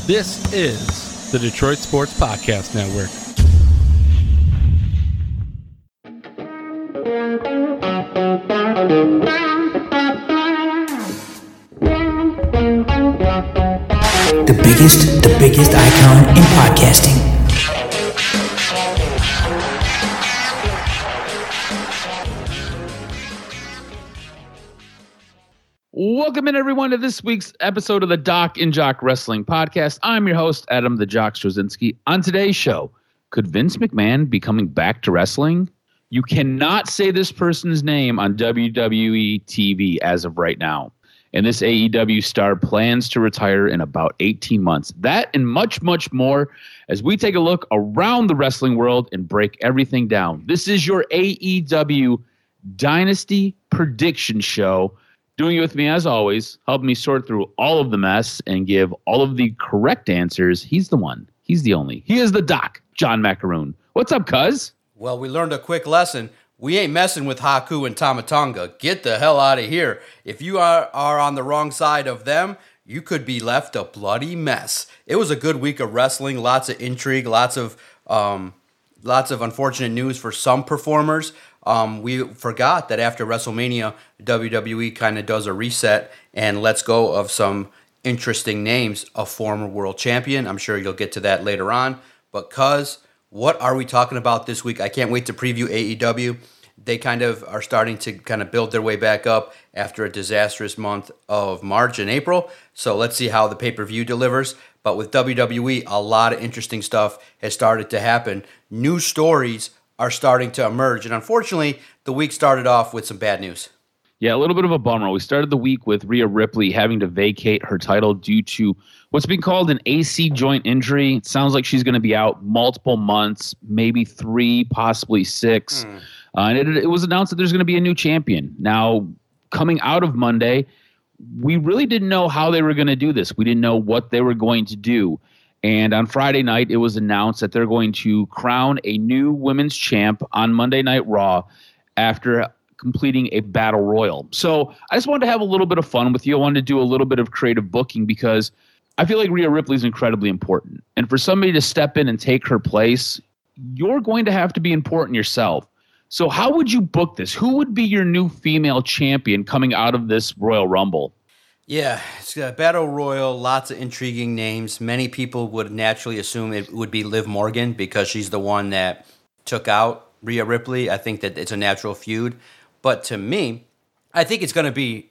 This is the Detroit Sports Podcast Network. The biggest icon in podcasting. Welcome in, everyone, to this week's episode of the Doc and Jock Wrestling Podcast. I'm your host, Adam the Jock Straczynski. On today's show, could Vince McMahon be coming back to wrestling? You cannot say this person's name on WWE TV as of right now. And this AEW star plans to retire in about 18 months. That and much, much more as we take a look around the wrestling world and break everything down. This is your AEW Dynasty Prediction Show. Doing it with me, as always, helping me sort through all of the mess and give all of the correct answers. He's the one. He's the only. He is the Doc, John Macaroon. What's up, cuz? Well, we learned a quick lesson. We ain't messing with Haku and Tama Tonga. Get the hell out of here. If you are on the wrong side of them, you could be left a bloody mess. It was a good week of wrestling. Lots of intrigue. Lots of unfortunate news for some performers. We forgot that after WrestleMania, WWE kind of does a reset and lets go of some interesting names. A former world champion. I'm sure you'll get to that later on. But cuz, what are we talking about this week? I can't wait to preview AEW. They kind of are starting to kind of build their way back up after a disastrous month of March and April. So let's see how the pay-per-view delivers. But with WWE, a lot of interesting stuff has started to happen. New stories are starting to emerge. And unfortunately, the week started off with some bad news. Yeah, a little bit of a bummer. We started the week with Rhea Ripley having to vacate her title due to what's being called an AC joint injury. It sounds like she's going to be out multiple months, maybe 3, possibly 6. And it was announced that there's going to be a new champion. Now, coming out of Monday, we really didn't know how they were going to do this. We didn't know what they were going to do. And on Friday night, it was announced that they're going to crown a new women's champ on Monday Night Raw after completing a battle royal. So I just wanted to have a little bit of fun with you. I wanted to do a little bit of creative booking because I feel like Rhea Ripley is incredibly important. And for somebody to step in and take her place, you're going to have to be important yourself. So how would you book this? Who would be your new female champion coming out of this Royal Rumble? Yeah, it's a battle royal, lots of intriguing names. Many people would naturally assume it would be Liv Morgan because she's the one that took out Rhea Ripley. I think that it's a natural feud. But to me, I think it's going to be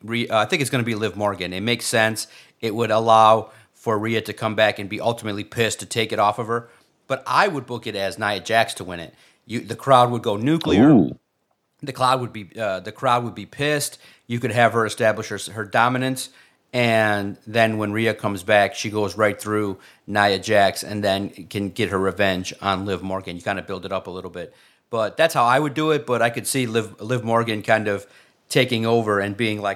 Liv Morgan. It makes sense. It would allow for Rhea to come back and be ultimately pissed to take it off of her. But I would book it as Nia Jax to win it. The crowd would go nuclear. Ooh. The crowd would be pissed. You could have her establish her dominance, and then when Rhea comes back, she goes right through Nia Jax and then can get her revenge on Liv Morgan. You kind of build it up a little bit. But that's how I would do it, but I could see Liv Morgan kind of taking over and being like,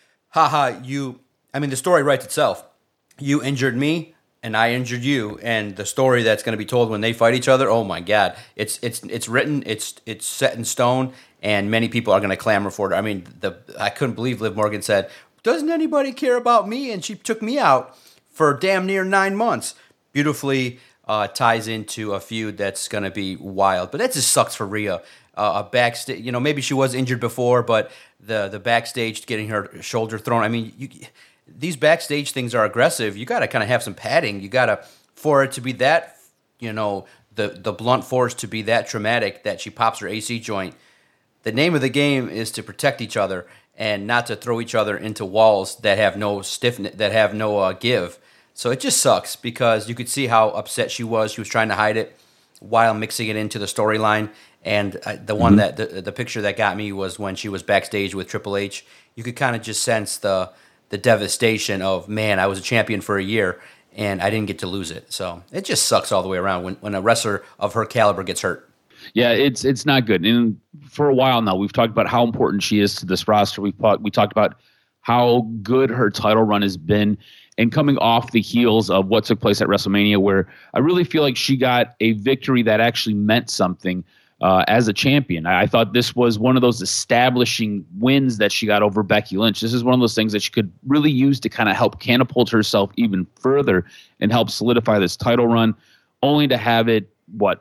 the story writes itself. You injured me, and I injured you, and the story that's going to be told when they fight each other, oh my God, it's written, it's set in stone, and many people are going to clamor for it. I mean, I couldn't believe Liv Morgan said, "Doesn't anybody care about me?" And she took me out for damn near 9 months. Beautifully ties into a feud that's going to be wild, but that just sucks for Rhea. A backstage, maybe she was injured before, but the backstage getting her shoulder thrown. I mean, these backstage things are aggressive. You got to kind of have some padding. You got to, for it to be that, the blunt force to be that traumatic that she pops her AC joint. The name of the game is to protect each other and not to throw each other into walls that have no stiffness, that have no give. So it just sucks because you could see how upset she was. She was trying to hide it while mixing it into the storyline. And the one that the picture that got me was when she was backstage with Triple H. You could kind of just sense the devastation of, man, I was a champion for a year and I didn't get to lose it. So it just sucks all the way around when a wrestler of her caliber gets hurt. Yeah, it's not good. And for a while now, we've talked about how important she is to this roster. We talked about how good her title run has been, and coming off the heels of what took place at WrestleMania, where I really feel like she got a victory that actually meant something as a champion. I thought this was one of those establishing wins that she got over Becky Lynch. This is one of those things that she could really use to kind of help catapult herself even further and help solidify this title run, only to have it,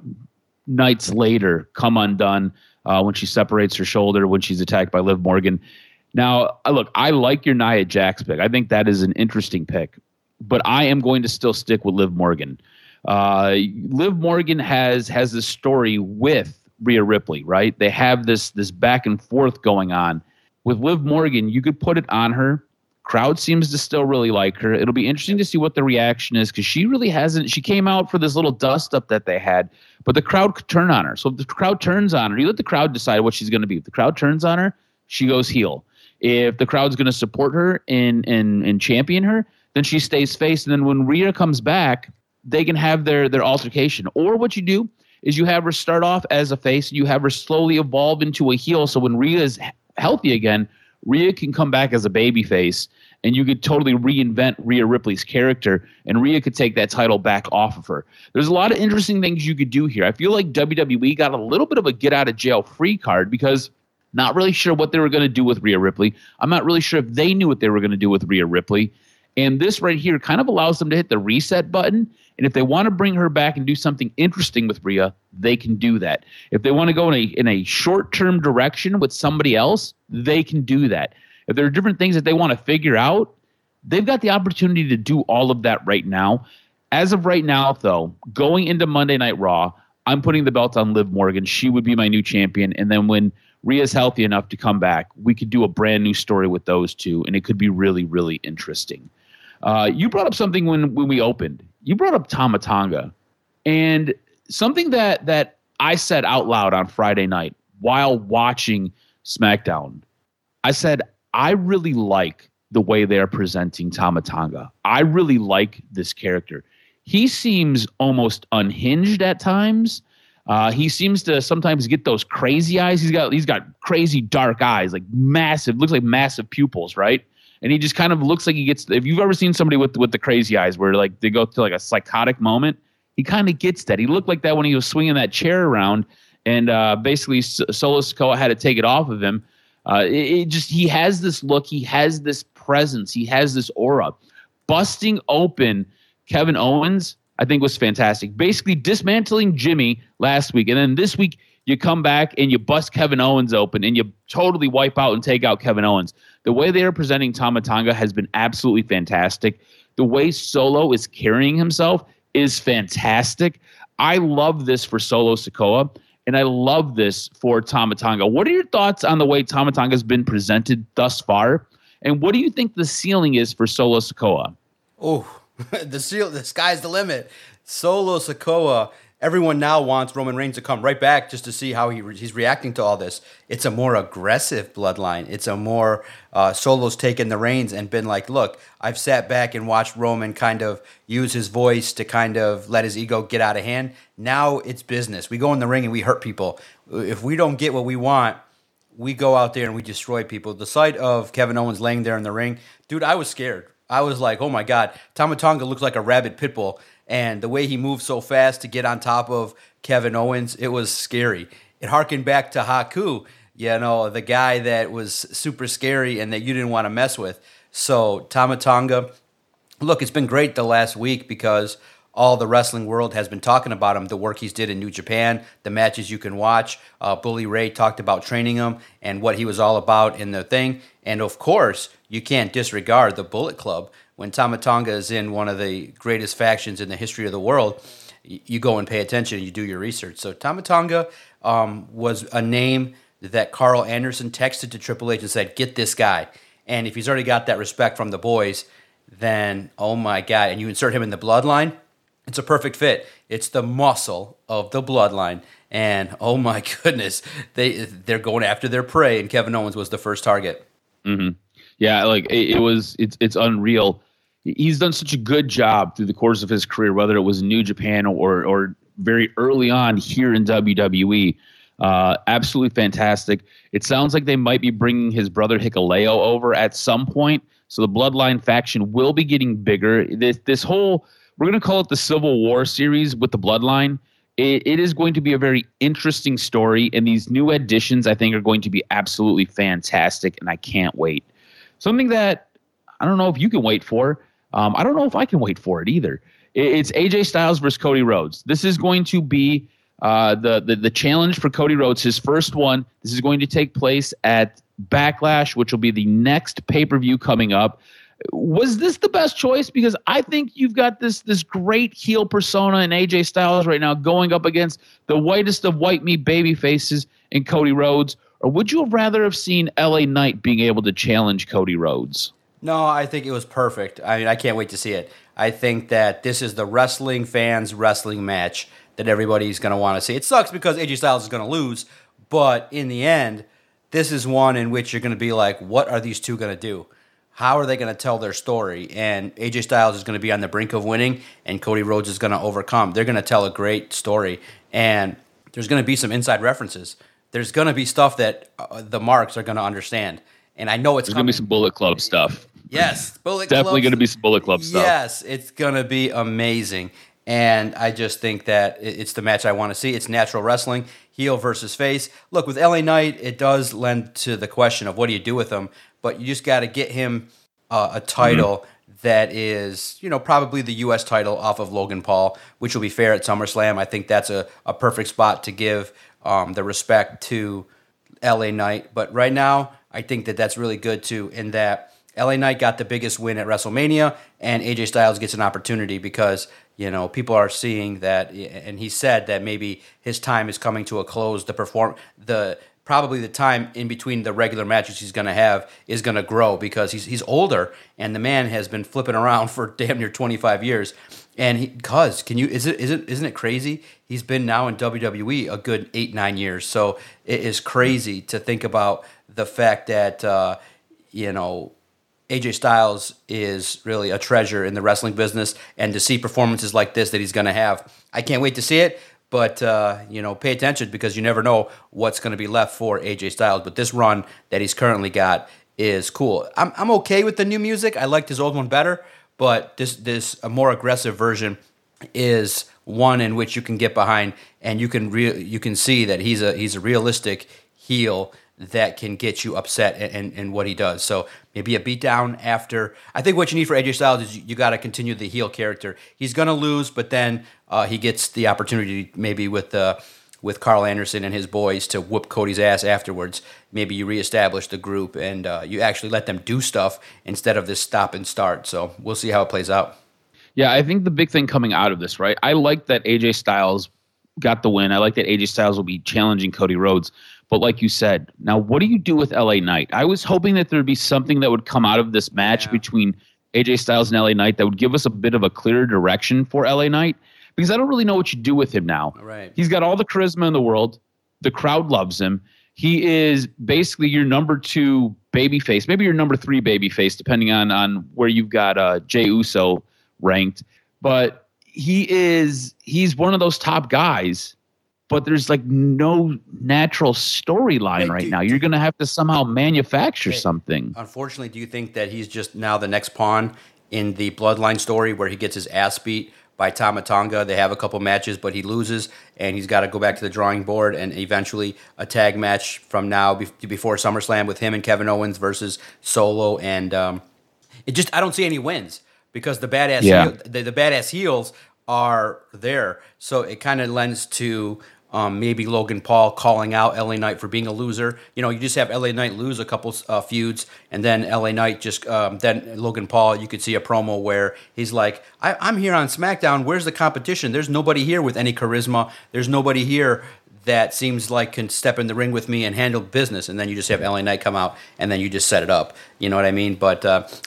nights later come undone when she separates her shoulder, when she's attacked by Liv Morgan. Now, look, I like your Nia Jax pick. I think that is an interesting pick, but I am going to still stick with Liv Morgan. Liv Morgan has this story with Rhea Ripley, right? They have this back and forth going on. With Liv Morgan, you could put it on her. Crowd seems to still really like her. It'll be interesting to see what the reaction is, because she really hasn't. She came out for this little dust up that they had, but the crowd could turn on her. So if the crowd turns on her, you let the crowd decide what she's going to be. If the crowd turns on her, she goes heel. If the crowd's going to support her and champion her, then she stays face. And then when Rhea comes back, they can have their altercation. Or what you do is you have her start off as a face, and you have her slowly evolve into a heel. So when Rhea is healthy again, Rhea can come back as a baby face, and you could totally reinvent Rhea Ripley's character, and Rhea could take that title back off of her. There's a lot of interesting things you could do here. I feel like WWE got a little bit of a get-out-of-jail-free card, because not really sure what they were going to do with Rhea Ripley. I'm not really sure if they knew what they were going to do with Rhea Ripley. And this right here kind of allows them to hit the reset button. And if they want to bring her back and do something interesting with Rhea, they can do that. If they want to go in a short-term direction with somebody else, they can do that. If there are different things that they want to figure out, they've got the opportunity to do all of that right now. As of right now, though, going into Monday Night Raw, I'm putting the belt on Liv Morgan. She would be my new champion. And then when Rhea's healthy enough to come back, we could do a brand new story with those two, and it could be really, really interesting. You brought up something when we opened. You brought up Tama Tonga, and something that I said out loud on Friday night while watching SmackDown. I said, I really like the way they are presenting Tama Tonga. I really like this character. He seems almost unhinged at times. He seems to sometimes get those crazy eyes. He's got crazy dark eyes, like massive, looks like massive pupils, right? And he just kind of looks like he gets. If you've ever seen somebody with the crazy eyes, where like they go to like a psychotic moment, he kind of gets that. He looked like that when he was swinging that chair around, and basically Solo Sikoa had to take it off of him. He has this look, he has this presence, he has this aura. Busting open Kevin Owens, I think, was fantastic. Basically dismantling Jimmy last week, and then this week you come back and you bust Kevin Owens open and you totally wipe out and take out Kevin Owens. The way they are presenting Tama Tonga has been absolutely fantastic. The way Solo is carrying himself is fantastic. I love this for Solo Sikoa, and I love this for Tama Tonga. What are your thoughts on the way Tama Tonga has been presented thus far? And what do you think the ceiling is for Solo Sikoa? Oh, the sky's the limit. Solo Sikoa, everyone now wants Roman Reigns to come right back just to see how he's reacting to all this. It's a more aggressive bloodline. It's a more Solo's taken the reins and been like, look, I've sat back and watched Roman kind of use his voice to kind of let his ego get out of hand. Now it's business. We go in the ring and we hurt people. If we don't get what we want, we go out there and we destroy people. The sight of Kevin Owens laying there in the ring, dude, I was scared. I was like, oh my God, Tama Tonga looks like a rabid pit bull. And the way he moved so fast to get on top of Kevin Owens, it was scary. It harkened back to Haku, the guy that was super scary and that you didn't want to mess with. So Tama Tonga, look, it's been great the last week because all the wrestling world has been talking about him, the work he's did in New Japan, the matches you can watch. Bully Ray talked about training him and what he was all about in the thing. And of course, you can't disregard the Bullet Club. When Tama Tonga is in one of the greatest factions in the history of the world, you go and pay attention and you do your research. So Tama Tonga was a name that Carl Anderson texted to Triple H and said, get this guy. And if he's already got that respect from the boys, then, oh my God, and you insert him in the bloodline, it's a perfect fit. It's the muscle of the bloodline. And, oh my goodness, they're going after their prey, and Kevin Owens was the first target. Mm-hmm. Yeah, like it's unreal. He's done such a good job through the course of his career, whether it was in New Japan or very early on here in WWE. Absolutely fantastic. It sounds like they might be bringing his brother Hikuleo over at some point. So the Bloodline faction will be getting bigger. This whole, we're going to call it the Civil War series with the Bloodline. It is going to be a very interesting story, and these new additions I think are going to be absolutely fantastic, and I can't wait. Something that I don't know if you can wait for. I don't know if I can wait for it either. It's AJ Styles versus Cody Rhodes. This is going to be the challenge for Cody Rhodes, his first one. This is going to take place at Backlash, which will be the next pay-per-view coming up. Was this the best choice? Because I think you've got this great heel persona in AJ Styles right now going up against the whitest of white meat baby faces in Cody Rhodes. Or would you have rather have seen LA Knight being able to challenge Cody Rhodes? No, I think it was perfect. I mean, I can't wait to see it. I think that this is the wrestling fans' wrestling match that everybody's going to want to see. It sucks because AJ Styles is going to lose, but in the end, this is one in which you're going to be like, what are these two going to do? How are they going to tell their story? And AJ Styles is going to be on the brink of winning, and Cody Rhodes is going to overcome. They're going to tell a great story, and there's going to be some inside references. There's going to be stuff that the marks are going to understand. And I know it's going to be some Bullet Club stuff. Yes, Bullet Club. Definitely going to be some Bullet Club stuff. Yes, it's going to be amazing. And I just think that it's the match I want to see. It's natural wrestling, heel versus face. Look, with LA Knight, it does lend to the question of what do you do with him, but you just got to get him a title that is, probably the U.S. title off of Logan Paul, which will be fair at SummerSlam. I think that's a perfect spot to give the respect to LA Knight. But right now, I think that that's really good too, in that LA Knight got the biggest win at WrestleMania, and AJ Styles gets an opportunity because, people are seeing that, and he said that maybe his time is coming to a close. Probably the time in between the regular matches he's going to have is going to grow because he's older, and the man has been flipping around for damn near 25 years. And isn't it crazy? He's been now in WWE a good 8-9 years. So it is crazy to think about the fact that AJ Styles is really a treasure in the wrestling business, and to see performances like this that he's going to have, I can't wait to see it. But, pay attention because you never know what's going to be left for AJ Styles. But this run that he's currently got is cool. I'm okay with the new music. I liked his old one better, but this a more aggressive version is one in which you can get behind, and you can see that he's a realistic heel that can get you upset in what he does. So maybe a beatdown after. I think what you need for AJ Styles is you got to continue the heel character. He's going to lose, but then he gets the opportunity maybe with Carl Anderson and his boys to whoop Cody's ass afterwards. Maybe you reestablish the group and you actually let them do stuff instead of this stop and start. So we'll see how it plays out. Yeah, I think the big thing coming out of this, right? I like that AJ Styles got the win. I like that AJ Styles will be challenging Cody Rhodes. But like you said, now what do you do with LA Knight? I was hoping that there would be something that would come out of this match between AJ Styles and LA Knight that would give us a bit of a clearer direction for LA Knight, because I don't really know what you do with him now. Right. He's got all the charisma in the world. The crowd loves him. He is basically your number 2 babyface, maybe your number 3 babyface, depending on where you've got Jey Uso ranked. But he's one of those top guys. But there's like no natural storyline right now. You're going to have to somehow manufacture something. Unfortunately, do you think that he's just now the next pawn in the Bloodline story where he gets his ass beat by Tama Tonga? They have a couple matches, but he loses, and he's got to go back to the drawing board and eventually a tag match from now before SummerSlam with him and Kevin Owens versus Solo. And I don't see any wins because the badass heels are there. So it kind of lends to maybe Logan Paul calling out LA Knight for being a loser. You just have LA Knight lose a couple feuds, and then LA Knight then Logan Paul, you could see a promo where he's like, I'm here on SmackDown. Where's the competition? There's nobody here with any charisma. There's nobody here that seems like can step in the ring with me and handle business. And then you just have LA Knight come out, and then you just set it up. You know what I mean? But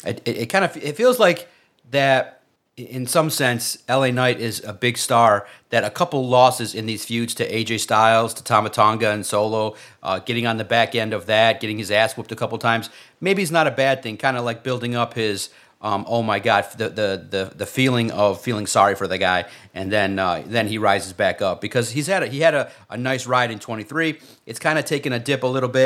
it feels like that. In some sense, LA Knight is a big star, that a couple losses in these feuds to AJ Styles, to Tama Tonga and Solo, getting on the back end of that, getting his ass whooped a couple times, maybe it's not a bad thing, kind of like building up his, oh my God, the feeling of feeling sorry for the guy, and then he rises back up, because he had a nice ride in 23. It's kind of taken a dip a little bit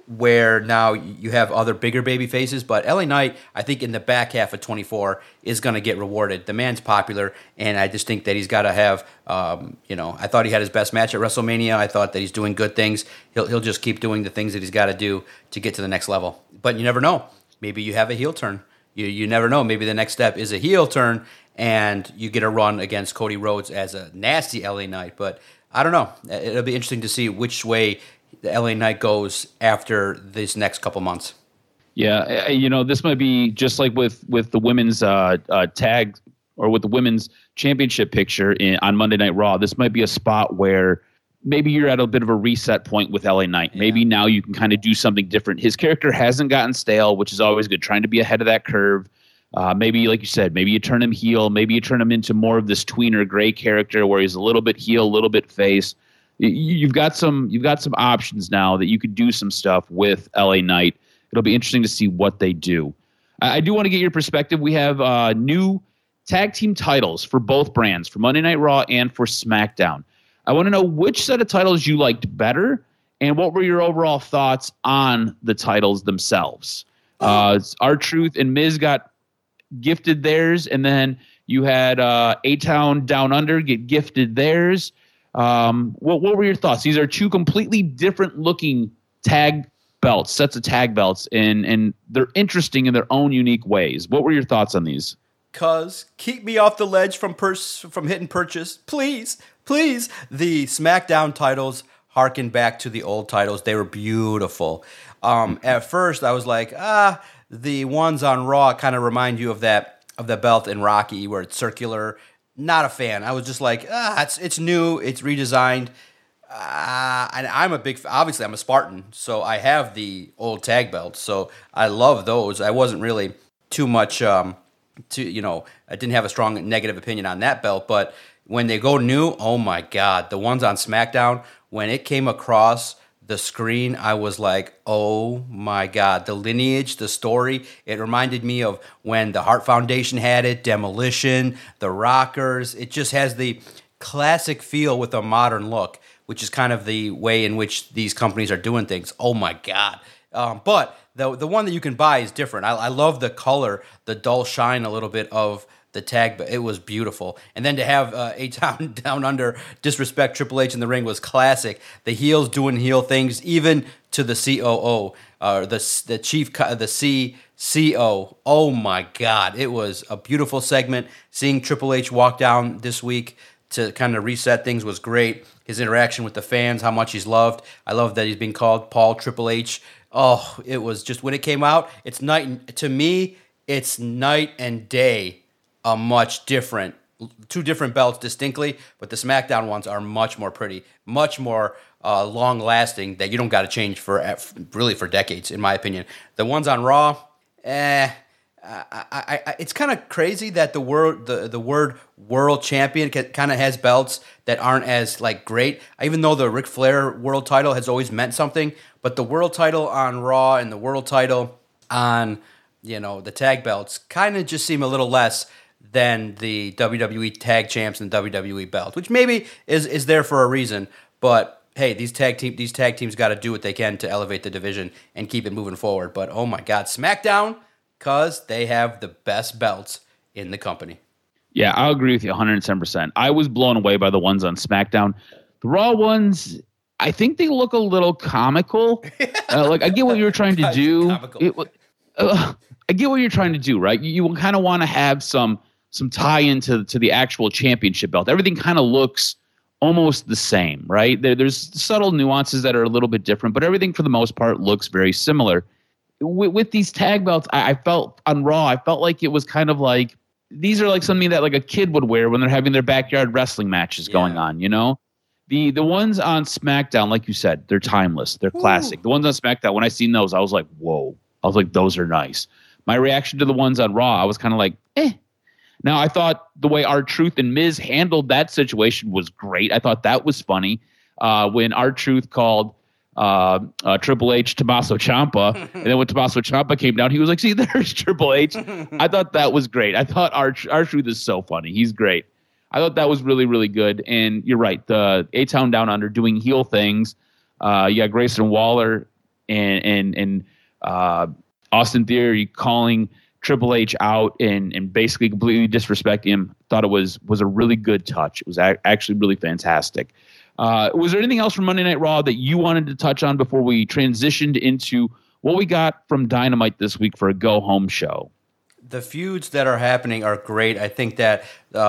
where now you have other bigger baby faces, but LA Knight, I think in the back half of 24 is going to get rewarded. The man's popular, and I just think that he's got to have, I thought he had his best match at WrestleMania. I thought that he's doing good things. He'll just keep doing the things that he's got to do to get to the next level. But you never know. Maybe you have a heel turn. You never know. Maybe the next step is a heel turn, and you get a run against Cody Rhodes as a nasty LA Knight. But I don't know. It'll be interesting to see which way the LA Knight goes after these next couple months. Yeah, this might be just like with the women's tag or with the women's championship picture on Monday Night Raw. This might be a spot where maybe you're at a bit of a reset point with LA Knight. Maybe now you can kind of do something different. His character hasn't gotten stale, which is always good, trying to be ahead of that curve. Maybe, like you said, maybe you turn him heel. Maybe you turn him into more of this tweener gray character where he's a little bit heel, a little bit face. You've got some options now that you could do some stuff with LA Knight. It'll be interesting to see what they do. I do want to get your perspective. We have new tag team titles for both brands, for Monday Night Raw and for SmackDown. I want to know which set of titles you liked better and what were your overall thoughts on the titles themselves. R-Truth and Miz got gifted theirs, and then you had A-Town Down Under get gifted theirs. What were your thoughts? These are two completely different looking tag belts, sets of tag belts, and they're interesting in their own unique ways. What were your thoughts on these? Cuz, keep me off the ledge from hitting purchase. Please. The SmackDown titles harken back to the old titles. They were beautiful. At first, I was like, the ones on Raw kind of remind you of the belt in Rocky where it's circular. Not a fan. I was just like, it's new, it's redesigned. And I'm obviously I'm a Spartan, so I have the old tag belts, so I love those. I wasn't really too much, I didn't have a strong negative opinion on that belt, but when they go new, oh my God, the ones on SmackDown, when it came across the screen, I was like, oh my God, the lineage, the story. It reminded me of when the Hart Foundation had it, Demolition, the Rockers. It just has the classic feel with a modern look, which is kind of the way in which these companies are doing things. Oh my God. But the one that you can buy is different. I love the color, the dull shine a little bit of the tag, but it was beautiful. And then to have A-Town Down Under disrespect Triple H in the ring was classic. The heels doing heel things, even to the COO, the chief, the CCO. Oh my God, it was a beautiful segment. Seeing Triple H walk down this week to kind of reset things was great. His interaction with the fans, how much he's loved. I love that he's being called Paul Triple H. Oh, it was just, when it came out, to me, it's night and day. A much different, two different belts distinctly, but the SmackDown ones are much more pretty, much more long lasting, that you don't got to change for decades, in my opinion. The ones on Raw, it's kind of crazy that the word world champion kind of has belts that aren't as great. Even though the Ric Flair world title has always meant something, but the world title on Raw and the world title on the tag belts kind of just seem a little less than the WWE tag champs and WWE belt, which maybe is there for a reason. But hey, these tag teams got to do what they can to elevate the division and keep it moving forward. But oh my God, SmackDown, because they have the best belts in the company. Yeah, I'll agree with you 110%. I was blown away by the ones on SmackDown. The Raw ones, I think they look a little comical. I get what you were trying to do. I get what you're trying to do, right? You kind of want to have some tie into the actual championship belt. Everything kind of looks almost the same, right? There's subtle nuances that are a little bit different, but everything for the most part looks very similar. With these tag belts, I felt on Raw, I felt like it was kind of like, these are like something that like a kid would wear when they're having their backyard wrestling matches going on, The ones on SmackDown, like you said, they're timeless. They're classic. The ones on SmackDown, when I seen those, I was like, whoa. I was like, those are nice. My reaction to the ones on Raw, I was kind of like, eh. Now, I thought the way R-Truth and Miz handled that situation was great. I thought that was funny. When R-Truth called Triple H Tommaso Ciampa, and then when Tommaso Ciampa came down, he was like, see, there's Triple H. I thought that was great. I thought R-Truth is so funny. He's great. I thought that was really, really good. And you're right. The A-Town Down Under doing heel things. You got Grayson Waller and Austin Theory calling Triple H out and basically completely disrespecting him. Thought it was a really good touch. It was actually really fantastic. Was there anything else from Monday Night Raw that you wanted to touch on before we transitioned into what we got from Dynamite this week for a go-home show? The feuds that are happening are great. I think that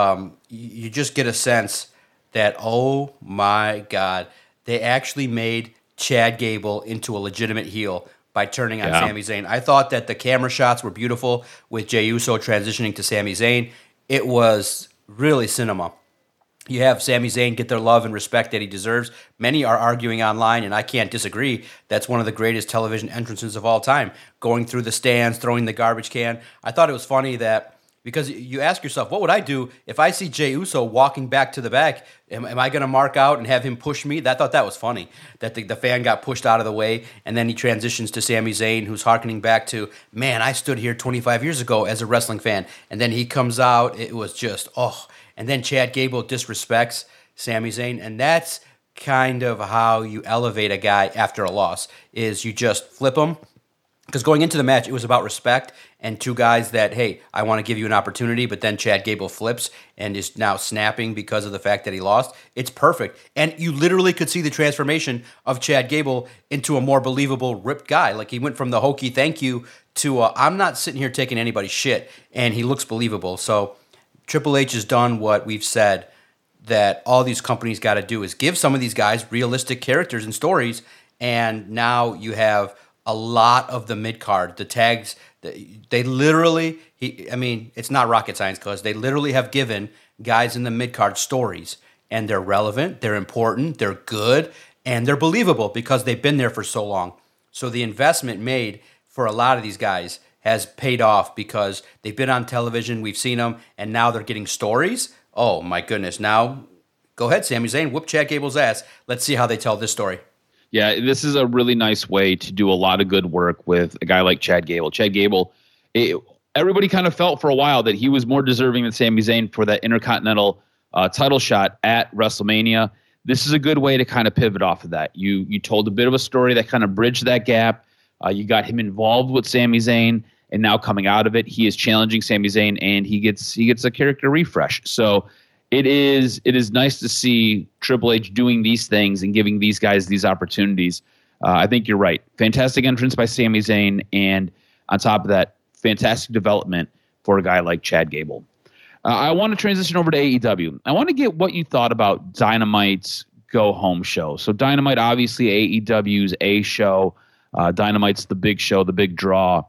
you just get a sense that, oh my God, they actually made Chad Gable into a legitimate heel by turning on Sami Zayn. I thought that the camera shots were beautiful with Jey Uso transitioning to Sami Zayn. It was really cinema. You have Sami Zayn get their love and respect that he deserves. Many are arguing online, and I can't disagree. That's one of the greatest television entrances of all time. Going through the stands, throwing the garbage can. I thought it was funny that, because you ask yourself, what would I do if I see Jey Uso walking back to the back? Am I going to mark out and have him push me? I thought that was funny, that the fan got pushed out of the way, and then he transitions to Sami Zayn, who's hearkening back to, man, I stood here 25 years ago as a wrestling fan. And then he comes out, it was just, oh. And then Chad Gable disrespects Sami Zayn, and that's kind of how you elevate a guy after a loss, is you just flip him. Because going into the match, it was about respect and two guys that, hey, I want to give you an opportunity, but then Chad Gable flips and is now snapping because of the fact that he lost. It's perfect. And you literally could see the transformation of Chad Gable into a more believable, ripped guy. Like, he went from the hokey thank you to I'm not sitting here taking anybody's shit, and he looks believable. So Triple H has done what we've said that all these companies got to do, is give some of these guys realistic characters and stories, and now you have a lot of the mid-card, the tags, they literally, it's not rocket science, because they literally have given guys in the mid-card stories, and they're relevant, they're important, they're good, and they're believable because they've been there for so long. So the investment made for a lot of these guys has paid off because they've been on television, we've seen them, and now they're getting stories. Oh, my goodness. Now, go ahead, Sami Zayn, whoop Chad Gable's ass. Let's see how they tell this story. Yeah, this is a really nice way to do a lot of good work with a guy like Chad Gable. Chad Gable, everybody kind of felt for a while that he was more deserving than Sami Zayn for that Intercontinental title shot at WrestleMania. This is a good way to kind of pivot off of that. You told a bit of a story that kind of bridged that gap. You got him involved with Sami Zayn, and now coming out of it, he is challenging Sami Zayn, and he gets a character refresh. So it is nice to see Triple H doing these things and giving these guys these opportunities. I think you're right. Fantastic entrance by Sami Zayn, and on top of that, fantastic development for a guy like Chad Gable. I want to transition over to AEW. I want to get what you thought about Dynamite's go-home show. So Dynamite, obviously AEW's A show. Dynamite's the big show, the big draw.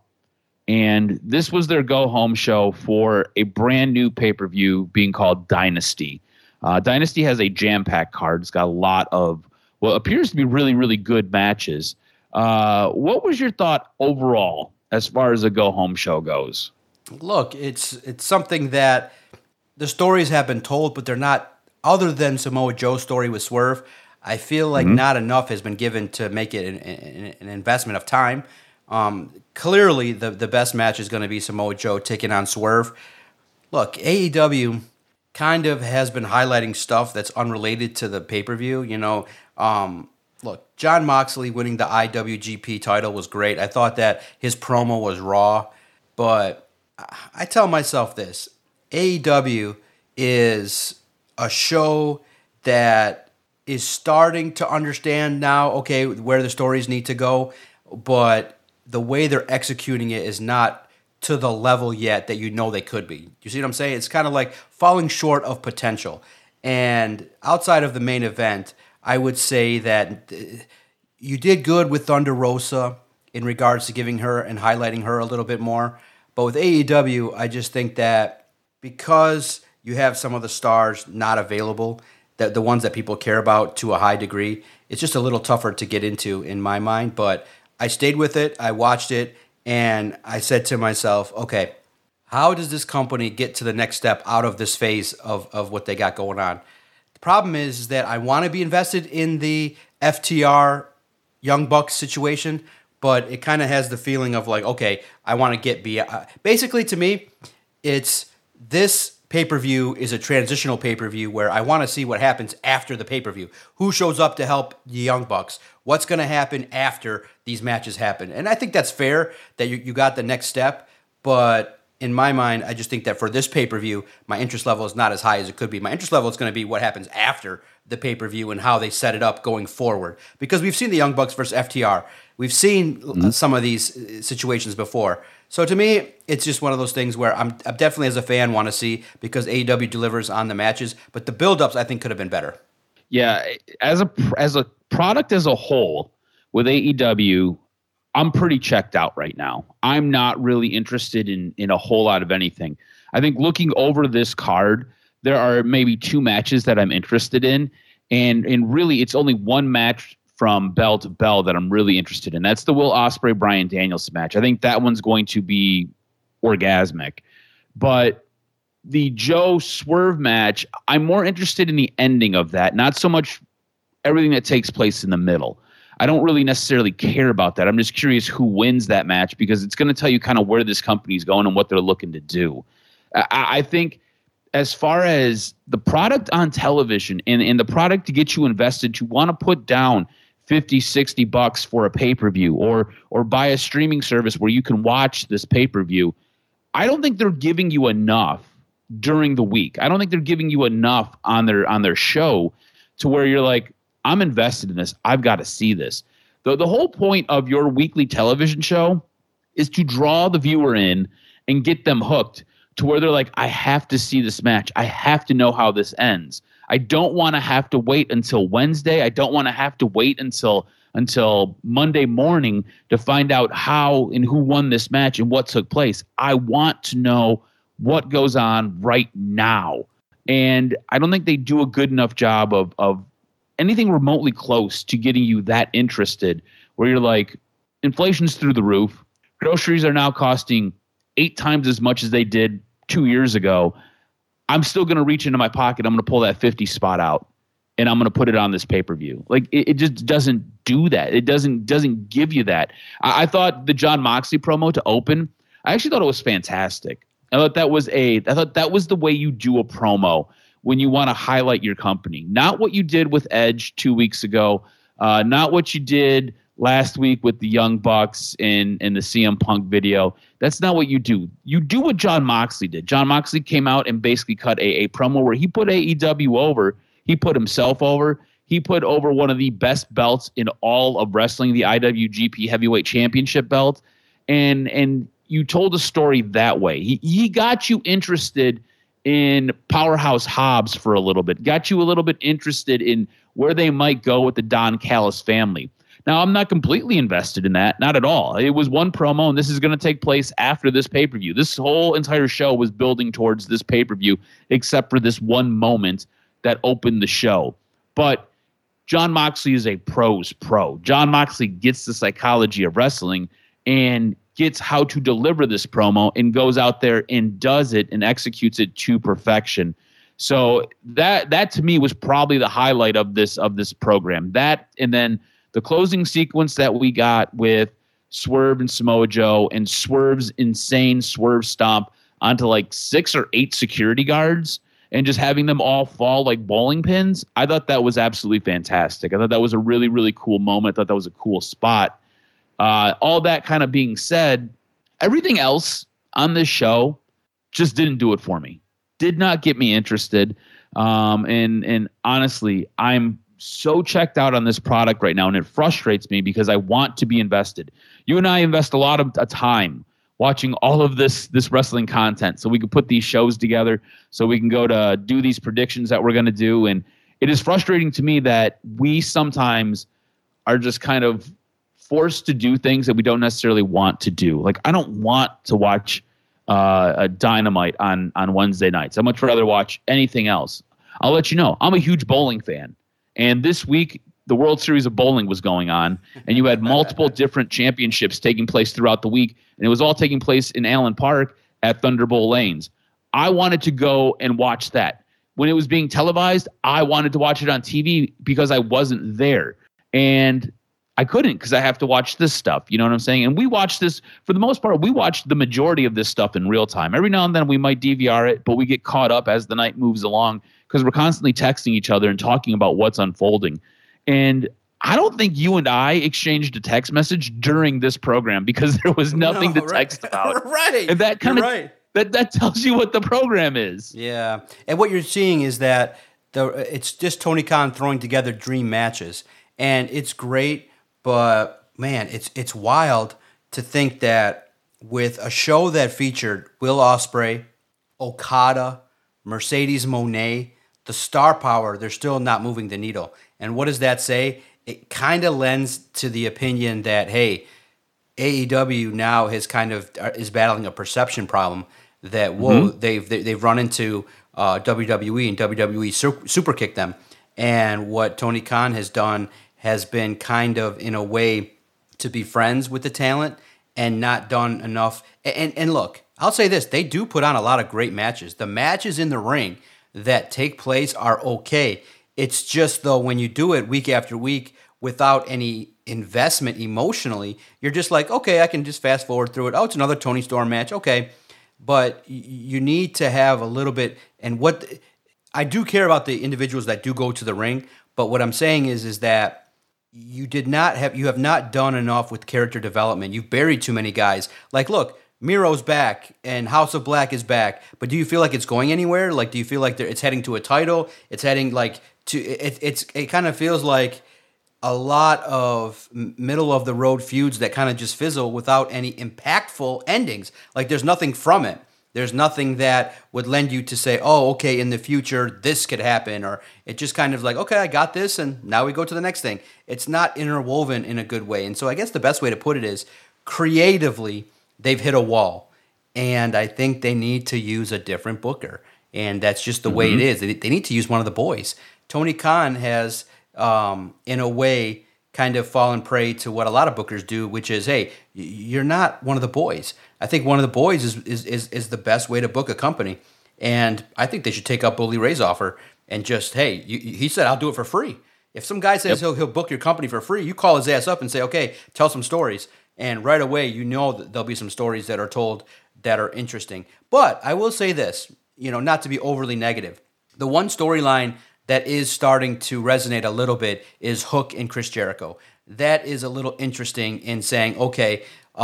And this was their go-home show for a brand new pay-per-view being called Dynasty. Dynasty has a jam-packed card. It's got a lot of what appears to be really, really good matches. What was your thought overall as far as a go-home show goes? Look, it's something that the stories have been told, but they're not, other than Samoa Joe's story with Swerve, I feel like not enough has been given to make it an investment of time. Clearly, the best match is going to be Samoa Joe taking on Swerve. Look, AEW kind of has been highlighting stuff that's unrelated to the pay-per-view. Look, Jon Moxley winning the IWGP title was great. I thought that his promo was raw, but I tell myself this. AEW is a show that is starting to understand now, okay, where the stories need to go, but the way they're executing it is not to the level yet that you know they could be. You see what I'm saying? It's kind of like falling short of potential. And outside of the main event, I would say that you did good with Thunder Rosa in regards to giving her and highlighting her a little bit more. But with AEW, I just think that because you have some of the stars not available, the ones that people care about to a high degree, it's just a little tougher to get into in my mind. But I stayed with it, I watched it, and I said to myself, okay, how does this company get to the next step out of this phase of what they got going on? The problem is that I want to be invested in the FTR Young Bucks situation, but it kind of has the feeling of like, okay, I want to get basically, to me, it's this pay-per-view is a transitional pay-per-view where I want to see what happens after the pay-per-view. Who shows up to help the Young Bucks? What's going to happen after these matches happen? And I think that's fair that you got the next step, but in my mind, I just think that for this pay-per-view, my interest level is not as high as it could be. My interest level is going to be what happens after the pay-per-view and how they set it up going forward. Because we've seen the Young Bucks versus FTR. We've seen some of these situations before. So to me, it's just one of those things where I'm definitely, as a fan, want to see, because AEW delivers on the matches, but the build-ups I think could have been better. Yeah, as a product as a whole with AEW, I'm pretty checked out right now. I'm not really interested in a whole lot of anything. I think looking over this card, there are maybe 2 matches that I'm interested in, and really it's only one match from bell to bell that I'm really interested in. That's the Will Ospreay Bryan Danielson match. I think that one's going to be orgasmic. But the Joe Swerve match, I'm more interested in the ending of that, not so much everything that takes place in the middle. I don't really necessarily care about that. I'm just curious who wins that match, because it's going to tell you kind of where this company's going and what they're looking to do. I think as far as the product on television and the product to get you invested, to want to put down $50-$60 for a pay-per-view or buy a streaming service where you can watch this pay-per-view, I don't think they're giving you enough during the week. I don't think they're giving you enough on their show to where you're like, I'm invested in this. I've got to see this. The whole point of your weekly television show is to draw the viewer in and get them hooked to where they're like, I have to see this match. I have to know how this ends. I don't want to have to wait until Wednesday. I don't want to have to wait until Monday morning to find out how and who won this match and what took place. I want to know what goes on right now. And I don't think they do a good enough job of anything remotely close to getting you that interested, where you're like, inflation's through the roof. Groceries are now costing 8 times as much as they did 2 years ago. I'm still going to reach into my pocket. I'm going to pull that 50 spot out and I'm going to put it on this pay-per-view. Like it just doesn't do that. It doesn't give you that. I thought the Jon Moxley promo to open, I actually thought it was fantastic. I thought that was the way you do a promo when you want to highlight your company. Not what you did with Edge 2 weeks ago, not what you did last week with the Young Bucks in the CM Punk video. That's not what you do. You do what Jon Moxley did. Jon Moxley came out and basically cut a promo where he put AEW over. He put himself over. He put over one of the best belts in all of wrestling, the IWGP Heavyweight Championship belt. And you told a story that way. He got you interested in Powerhouse Hobbs for a little bit, got you a little bit interested in where they might go with the Don Callis family. Now, I'm not completely invested in that, not at all. It was one promo, and this is going to take place after this pay-per-view. This whole entire show was building towards this pay-per-view, except for this one moment that opened the show. But Jon Moxley is a pro's pro. Jon Moxley gets the psychology of wrestling and gets how to deliver this promo and goes out there and does it and executes it to perfection. So that to me was probably the highlight of this program. That, and then the closing sequence that we got with Swerve and Samoa Joe and Swerve's insane swerve stomp onto like 6 or 8 security guards and just having them all fall like bowling pins. I thought that was absolutely fantastic. I thought that was a really, really cool moment. I thought that was a cool spot. All that kind of being said, everything else on this show just didn't do it for me. Did not get me interested. And honestly, I'm so checked out on this product right now, and it frustrates me because I want to be invested. You and I invest a lot of time watching all of this wrestling content so we can put these shows together, so we can go to do these predictions that we're going to do. And it is frustrating to me that we sometimes are just kind of forced to do things that we don't necessarily want to do. Like, I don't want to watch a Dynamite on Wednesday nights. I'd much rather watch anything else. I'll let you know, I'm a huge bowling fan. And this week, the World Series of Bowling was going on, and you had multiple different championships taking place throughout the week, and it was all taking place in Allen Park at Thunderbolt Lanes. I wanted to go and watch that. When it was being televised, I wanted to watch it on TV because I wasn't there. And I couldn't because I have to watch this stuff. You know what I'm saying? And we watch this, for the most part, we watch the majority of this stuff in real time. Every now and then we might DVR it, but we get caught up as the night moves along because we're constantly texting each other and talking about what's unfolding. And I don't think you and I exchanged a text message during this program because there was nothing to text about. Right. And that kind of that tells you what the program is. Yeah. And what you're seeing is that it's just Tony Khan throwing together dream matches. And it's great. But, man, it's wild to think that with a show that featured Will Ospreay, Okada, Mercedes Moné, the star power, they're still not moving the needle. And what does that say? It kind of lends to the opinion that, hey, AEW now is battling a perception problem that, whoa, they've run into WWE, and WWE super kicked them. And what Tony Khan has done has been kind of, in a way, to be friends with the talent and not done enough. And look, I'll say this. They do put on a lot of great matches. The matches in the ring that take place are okay. It's just, though, when you do it week after week without any investment emotionally, you're just like, okay, I can just fast forward through it. Oh, it's another Tony Storm match. Okay. But you need to have a little bit. And what I do care about the individuals that do go to the ring. But what I'm saying is that you have not done enough with character development. You've buried too many guys. Like, look, Miro's back and House of Black is back, but do you feel like it's going anywhere? Like, do you feel like it's heading to a title? It's heading like to it kind of feels like a lot of middle of the road feuds that kind of just fizzle without any impactful endings. Like, there's nothing from it. There's nothing that would lend you to say, oh, okay, in the future, this could happen. Or it just kind of like, okay, I got this, and now we go to the next thing. It's not interwoven in a good way. And so I guess the best way to put it is, creatively, they've hit a wall. And I think they need to use a different booker. And that's just the way it is. They need to use one of the boys. Tony Khan has, in a way, kind of fallen prey to what a lot of bookers do, which is, hey, you're not one of the boys. I think one of the boys is the best way to book a company. And I think they should take up Bully Ray's offer and just, hey, he said, I'll do it for free. If some guy says he'll book your company for free, you call his ass up and say, okay, tell some stories. And right away, you know that there'll be some stories that are told that are interesting. But I will say this, not to be overly negative. The one storyline that is starting to resonate a little bit is Hook and Chris Jericho. That is a little interesting in saying, okay,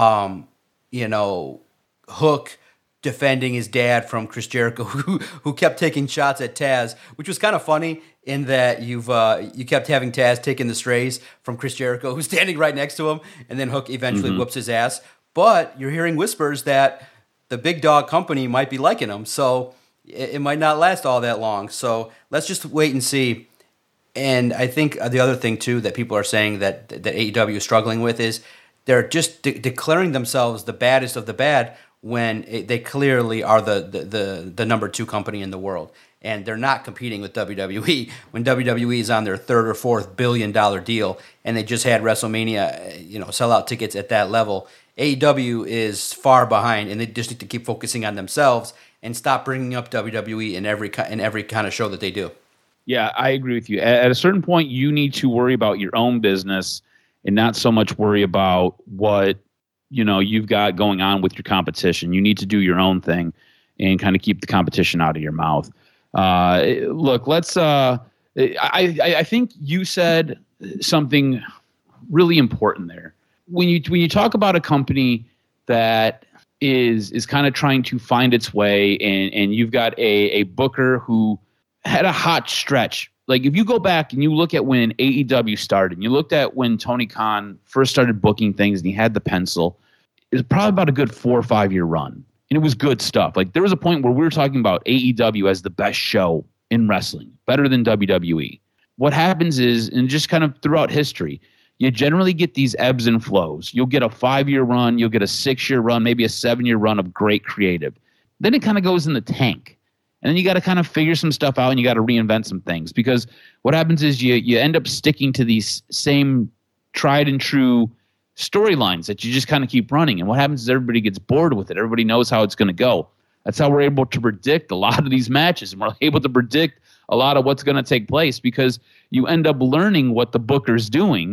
Hook defending his dad from Chris Jericho, who kept taking shots at Taz, which was kind of funny in that you kept having Taz taking the strays from Chris Jericho, who's standing right next to him, and then Hook eventually whoops his ass. But you're hearing whispers that the big dog company might be liking him, so it might not last all that long. So let's just wait and see. And I think the other thing, too, that people are saying that AEW is struggling with is they're just declaring themselves the baddest of the bad when they clearly are the number 2 company in the world. And they're not competing with WWE when WWE is on their third or fourth $1 billion deal, and they just had WrestleMania, sell out tickets at that level. AEW is far behind, and they just need to keep focusing on themselves and stop bringing up WWE in every kind of show that they do. Yeah, I agree with you. At a certain point, you need to worry about your own business and not so much worry about what you've got going on with your competition. You need to do your own thing and kind of keep the competition out of your mouth. Look, let's. I think you said something really important there. When you talk about a company that is kind of trying to find its way, and you've got a booker who had a hot stretch. Like, if you go back and you look at when AEW started, and you looked at when Tony Khan first started booking things and he had the pencil, it was probably about a good 4 or 5 year run. And it was good stuff. Like, there was a point where we were talking about AEW as the best show in wrestling, better than WWE. What happens is, and just kind of throughout history, you generally get these ebbs and flows. You'll get a 5 year run, you'll get a 6 year run, maybe a 7 year run of great creative. Then it kind of goes in the tank. And then you got to kind of figure some stuff out, and you got to reinvent some things, because what happens is you end up sticking to these same tried and true storylines that you just kind of keep running. And what happens is everybody gets bored with it. Everybody knows how it's going to go. That's how we're able to predict a lot of these matches, and we're able to predict a lot of what's going to take place, because you end up learning what the booker's doing,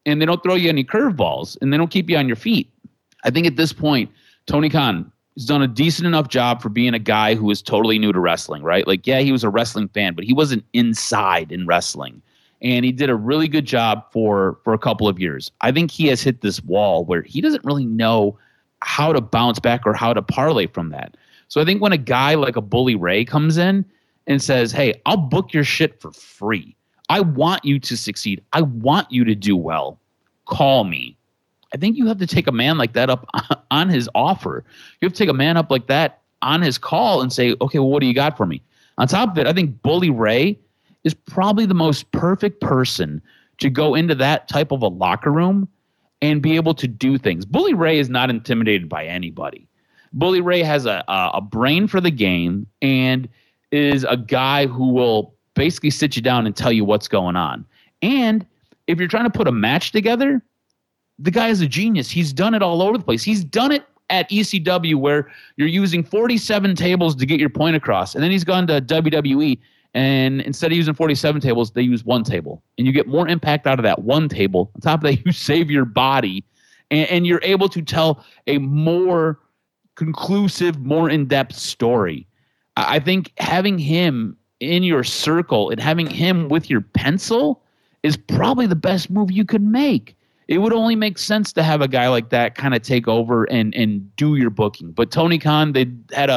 and they don't throw you any curveballs, and they don't keep you on your feet. I think at this point, Tony Khan has done a decent enough job for being a guy who is totally new to wrestling, right? Like, yeah, he was a wrestling fan, but he wasn't inside in wrestling. And he did a really good job for a couple of years. I think he has hit this wall where he doesn't really know how to bounce back or how to parlay from that. So I think when a guy like a Bully Ray comes in and says, hey, I'll book your shit for free. I want you to succeed. I want you to do well. Call me. I think you have to take a man like that up on his offer. You have to take a man up like that on his call and say, okay, well, what do you got for me? On top of it, I think Bully Ray is probably the most perfect person to go into that type of a locker room and be able to do things. Bully Ray is not intimidated by anybody. Bully Ray has a brain for the game and is a guy who will basically sit you down and tell you what's going on. And if you're trying to put a match together, the guy is a genius. He's done it all over the place. He's done it at ECW where you're using 47 tables to get your point across. And then he's gone to WWE, and instead of using 47 tables, they use one table. And you get more impact out of that one table. On top of that, you save your body, and you're able to tell a more conclusive, more in-depth story. I think having him in your circle and having him with your pencil is probably the best move you could make. It would only make sense to have a guy like that kind of take over and do your booking. But Tony Khan, they had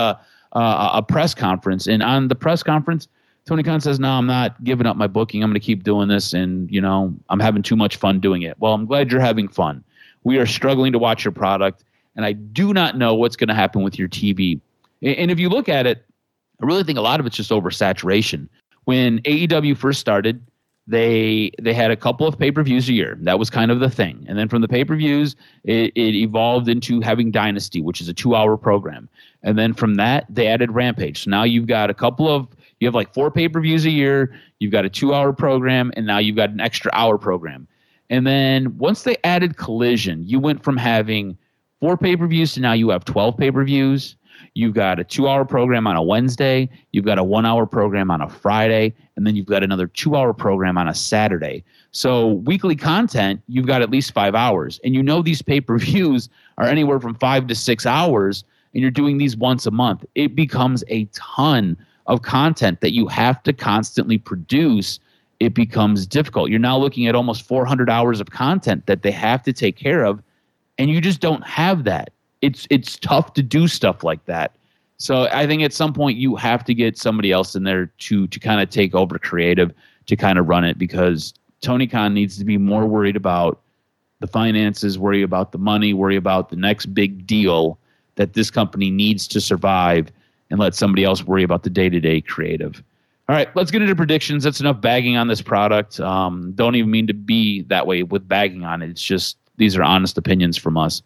a press conference, and on the press conference, Tony Khan says, no, I'm not giving up my booking. I'm going to keep doing this, and, you know, I'm having too much fun doing it. Well, I'm glad you're having fun. We are struggling to watch your product, and I do not know what's going to happen with your TV. And if you look at it, I really think a lot of it's just oversaturation. When AEW first started, they had a couple of pay-per-views a year. That was kind of the thing. And then from the pay-per-views, it evolved into having Dynasty, which is a 2-hour program. And then from that, they added Rampage. So now you've got you have like 4 pay-per-views a year, you've got a 2-hour program, and now you've got an extra hour program. And then once they added Collision, you went from having 4 pay-per-views to now you have 12 pay-per-views. You've got a 2-hour program on a Wednesday. You've got a 1-hour program on a Friday. And then you've got another 2-hour program on a Saturday. So weekly content, you've got at least 5 hours. And you know these pay-per-views are anywhere from 5 to 6 hours, and you're doing these once a month. It becomes a ton of content that you have to constantly produce. It becomes difficult. You're now looking at almost 400 hours of content that they have to take care of, and you just don't have that. It's tough to do stuff like that. So I think at some point you have to get somebody else in there to kind of take over creative, to kind of run it, because Tony Khan needs to be more worried about the finances, worry about the money, worry about the next big deal that this company needs to survive, and let somebody else worry about the day-to-day creative. All right, let's get into predictions. That's enough bagging on this product. Don't even mean to be that way with bagging on it. It's just these are honest opinions from us.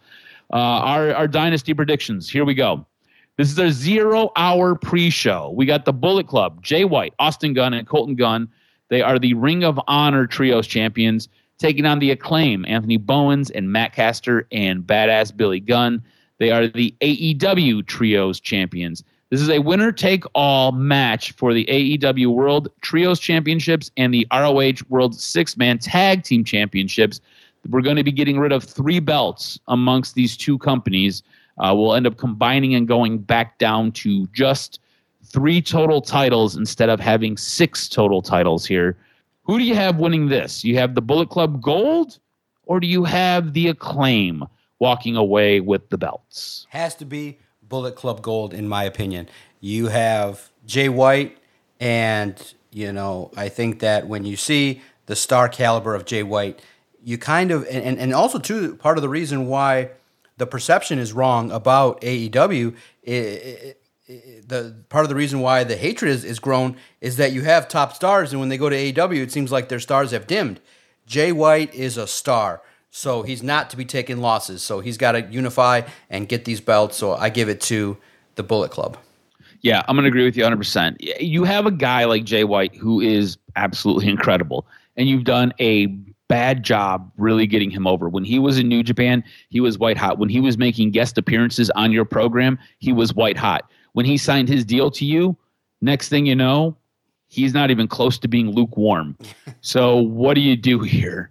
Our Dynasty predictions. Here we go. This is a 0-hour pre-show. We got the Bullet Club, Jay White, Austin Gunn, and Colton Gunn. They are the Ring of Honor Trios champions, taking on the Acclaim, Anthony Bowens and Matt Caster and Badass Billy Gunn. They are the AEW Trios champions. This is a winner-take-all match for the AEW World Trios Championships and the ROH World Six-Man Tag Team Championships. We're going to be getting rid of 3 belts amongst these 2 companies. We'll end up combining and going back down to just 3 total titles instead of having 6 total titles here. Who do you have winning this? You have the Bullet Club Gold, or do you have the Acclaim walking away with the belts? Has to be Bullet Club Gold, in my opinion. You have Jay White, and, I think that when you see the star caliber of Jay White, you kind of, and also, too, part of the reason why the perception is wrong about AEW, the part of the reason why the hatred is grown is that you have top stars, and when they go to AEW, it seems like their stars have dimmed. Jay White is a star, so he's not to be taking losses. So he's got to unify and get these belts. So I give it to the Bullet Club. Yeah, I'm going to agree with you 100%. You have a guy like Jay White who is absolutely incredible, and you've done a bad job really getting him over. When he was in New Japan, he was white hot. When he was making guest appearances on your program, he was white hot. When he signed his deal to you, next thing you know, he's not even close to being lukewarm. So what do you do here?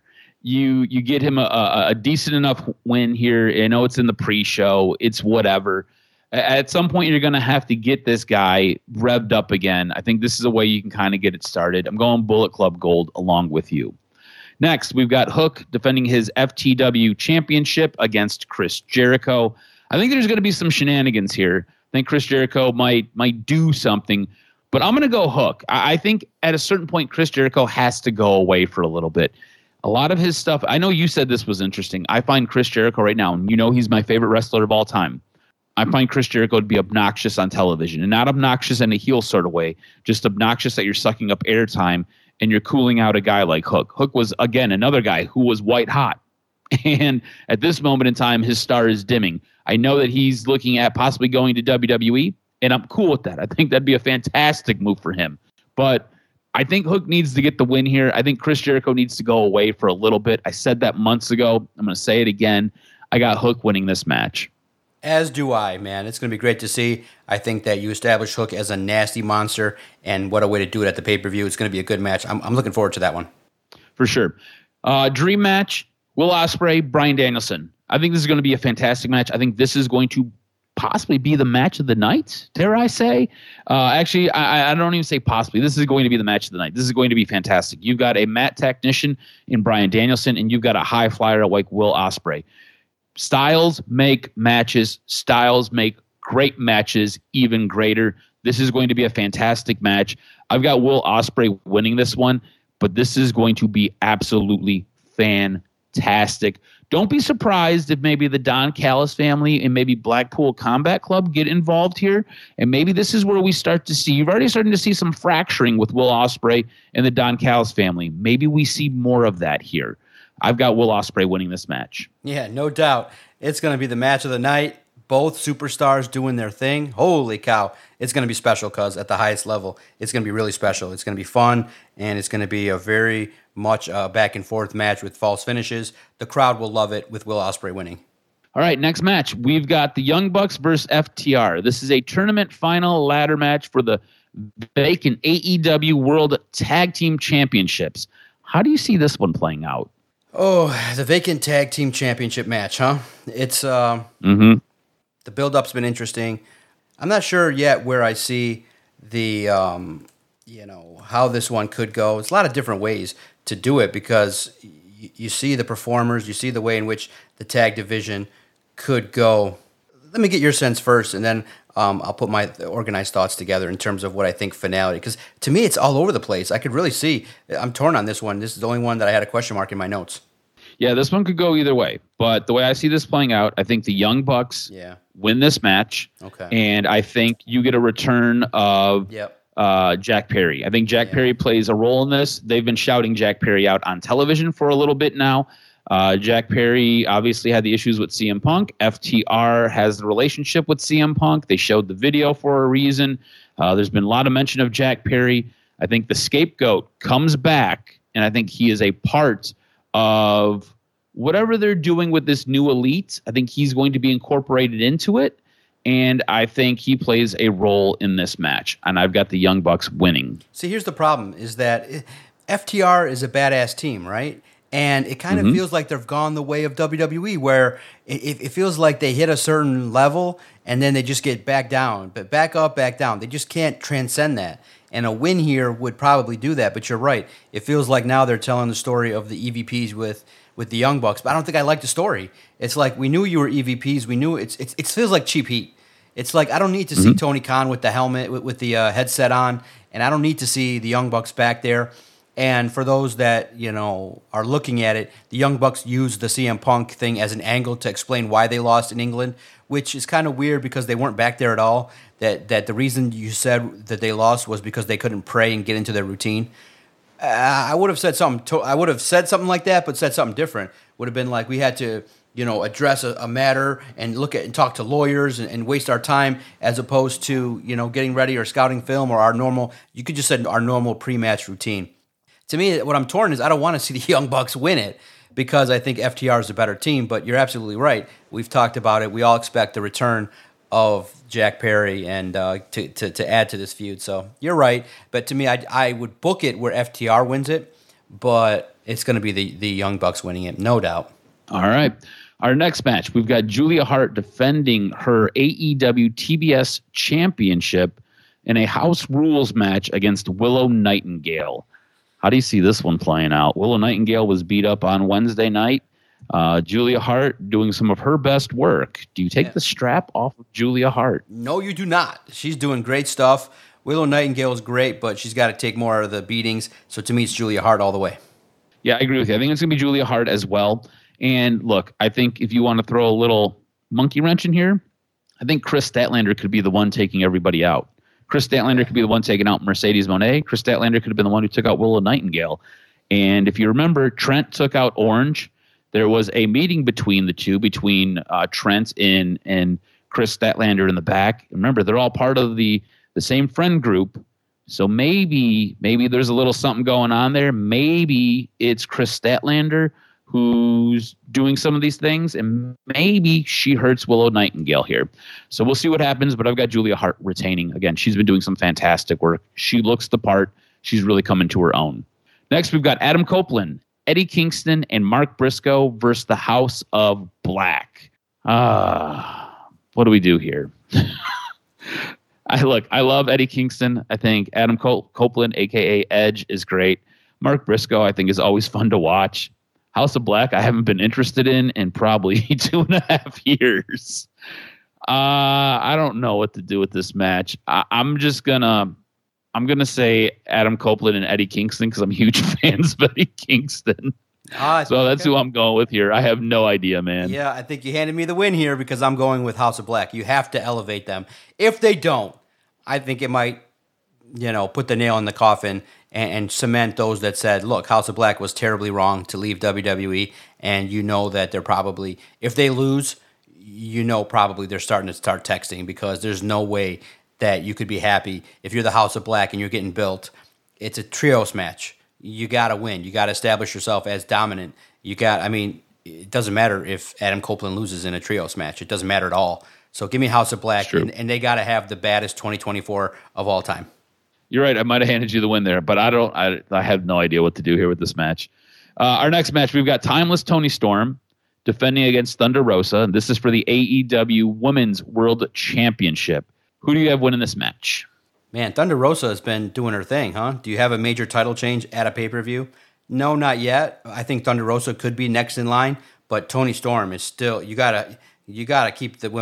You get him a decent enough win here. I know it's in the pre-show. It's whatever. At some point, you're going to have to get this guy revved up again. I think this is a way you can kind of get it started. I'm going Bullet Club Gold along with you. Next, we've got Hook defending his FTW championship against Chris Jericho. I think there's going to be some shenanigans here. I think Chris Jericho might do something, but I'm going to go Hook. I think at a certain point, Chris Jericho has to go away for a little bit. A lot of his stuff, I know you said this was interesting. I find Chris Jericho right now, and you know he's my favorite wrestler of all time. I find Chris Jericho to be obnoxious on television, and not obnoxious in a heel sort of way, just obnoxious that you're sucking up airtime and you're cooling out a guy like Hook. Hook was, again, another guy who was white hot. And at this moment in time, his star is dimming. I know that he's looking at possibly going to WWE, and I'm cool with that. I think that'd be a fantastic move for him. But I think Hook needs to get the win here. I think Chris Jericho needs to go away for a little bit. I said that months ago. I'm going to say it again. I got Hook winning this match. As do I, man. It's going to be great to see. I think that you establish Hook as a nasty monster, and what a way to do it at the pay-per-view. It's going to be a good match. I'm looking forward to that one. For sure. Dream match, Will Ospreay, Bryan Danielson. I think this is going to be a fantastic match. I think this is going to possibly be the match of the night, dare I say. Actually, I don't even say possibly. This is going to be the match of the night. This is going to be fantastic. You've got a mat technician in Bryan Danielson, and you've got a high flyer like Will Ospreay. Styles make matches. Styles make great matches even greater. This is going to be a fantastic match. I've got Will Ospreay winning this one, but this is going to be absolutely fantastic. Don't be surprised if maybe the Don Callis family and maybe Blackpool Combat Club get involved here, and maybe this is where we start to see, you've already starting to see some fracturing with Will Ospreay and the Don Callis family. Maybe we see more of that here. I've got Will Ospreay winning this match. Yeah, no doubt. It's going to be the match of the night. Both superstars doing their thing. Holy cow. It's going to be special, cuz at the highest level, it's going to be really special. It's going to be fun, and it's going to be a very much back and forth match with false finishes. The crowd will love it with Will Ospreay winning. All right, next match. We've got the Young Bucks versus FTR. This is a tournament final ladder match for the vacant AEW World Tag Team Championships. How do you see this one playing out? Oh, the vacant tag team championship match, huh? It's the build-up's been interesting. I'm not sure yet where I see the how this one could go. It's a lot of different ways to do it because you see the performers, you see the way in which the tag division could go. Let me get your sense first, and then I'll put my organized thoughts together in terms of what I think finality. Because to me, it's all over the place. I could really see. I'm torn on this one. This is the only one that I had a question mark in my notes. Yeah, this one could go either way. But the way I see this playing out, I think the Young Bucks win this match. Okay. And I think you get a return of Jack Perry. I think Jack Perry plays a role in this. They've been shouting Jack Perry out on television for a little bit now. Jack Perry obviously had the issues with CM Punk. FTR has the relationship with CM Punk. They showed the video for a reason. There's been a lot of mention of Jack Perry. I think the scapegoat comes back, and I think he is a part of whatever they're doing with this new elite. I think he's going to be incorporated into it, and I think he plays a role in this match. And I've got the Young Bucks winning. See, here's the problem, is that FTR is a badass team, right? And it kind of feels like they've gone the way of WWE, where it feels like they hit a certain level and then they just get back down, but back up, back down. They just can't transcend that. And a win here would probably do that. But you're right. It feels like now they're telling the story of the EVPs with the Young Bucks. But I don't think I like the story. It's like, we knew you were EVPs. We knew it feels like cheap heat. It's like, I don't need to see Tony Khan with the helmet, with the headset on, and I don't need to see the Young Bucks back there. And for those that, are looking at it, the Young Bucks used the CM Punk thing as an angle to explain why they lost in England, which is kind of weird because they weren't back there at all. That the reason you said that they lost was because they couldn't pray and get into their routine. I would have said something. I would have said something like that, but said something different. Would have been like, we had to, address a matter and look at and talk to lawyers and waste our time, as opposed to getting ready or scouting film or our normal. You could just say our normal pre-match routine. To me, what I'm torn is I don't want to see the Young Bucks win it because I think FTR is a better team, but you're absolutely right. We've talked about it. We all expect the return of Jack Perry and to add to this feud. So you're right. But to me, I would book it where FTR wins it, but it's going to be the Young Bucks winning it, no doubt. All right. Our next match, we've got Julia Hart defending her AEW TBS championship in a House Rules match against Willow Nightingale. How do you see this one playing out? Willow Nightingale was beat up on Wednesday night. Julia Hart doing some of her best work. Do you take the strap off of Julia Hart? No, you do not. She's doing great stuff. Willow Nightingale is great, but she's got to take more of the beatings. So to me, it's Julia Hart all the way. Yeah, I agree with you. I think it's going to be Julia Hart as well. And look, I think if you want to throw a little monkey wrench in here, I think Chris Statlander could be the one taking everybody out. Chris Statlander could be the one taking out Mercedes Moné. Chris Statlander could have been the one who took out Willow Nightingale. And if you remember, Trent took out Orange. There was a meeting between the two, between Trent and Chris Statlander in the back. Remember, they're all part of the same friend group. So maybe there's a little something going on there. Maybe it's Chris Statlander who's doing some of these things, and maybe she hurts Willow Nightingale here. So we'll see what happens, but I've got Julia Hart retaining. Again, she's been doing some fantastic work. She looks the part. She's really coming to her own. Next, we've got Adam Copeland, Eddie Kingston, and Mark Briscoe versus the House of Black. What do we do here? I love Eddie Kingston. I think Adam Copeland, a.k.a. Edge, is great. Mark Briscoe, I think, is always fun to watch. House of Black, I haven't been interested in probably 2.5 years. I don't know what to do with this match. I'm gonna say Adam Copeland and Eddie Kingston because I'm huge fans of Eddie Kingston. So that's who I'm going with here. I have no idea, man. Yeah, I think you handed me the win here because I'm going with House of Black. You have to elevate them. If they don't, I think it might, put the nail in the coffin and cement those that said, look, House of Black was terribly wrong to leave WWE, and that they're probably, if they lose, probably they're starting to start texting because there's no way that you could be happy if you're the House of Black and you're getting built. It's a trios match. You got to win. You got to establish yourself as dominant. It doesn't matter if Adam Copeland loses in a trios match. It doesn't matter at all. So give me House of Black, and they got to have the baddest 2024 of all time. You're right. I might have handed you the win there, but I have no idea what to do here with this match. Our next match, we've got Timeless Toni Storm defending against Thunder Rosa. And this is for the AEW Women's World Championship. Who do you have winning this match? Man, Thunder Rosa has been doing her thing, huh? Do you have a major title change at a pay-per-view? No, not yet. I think Thunder Rosa could be next in line, but Toni Storm is still. You gotta keep the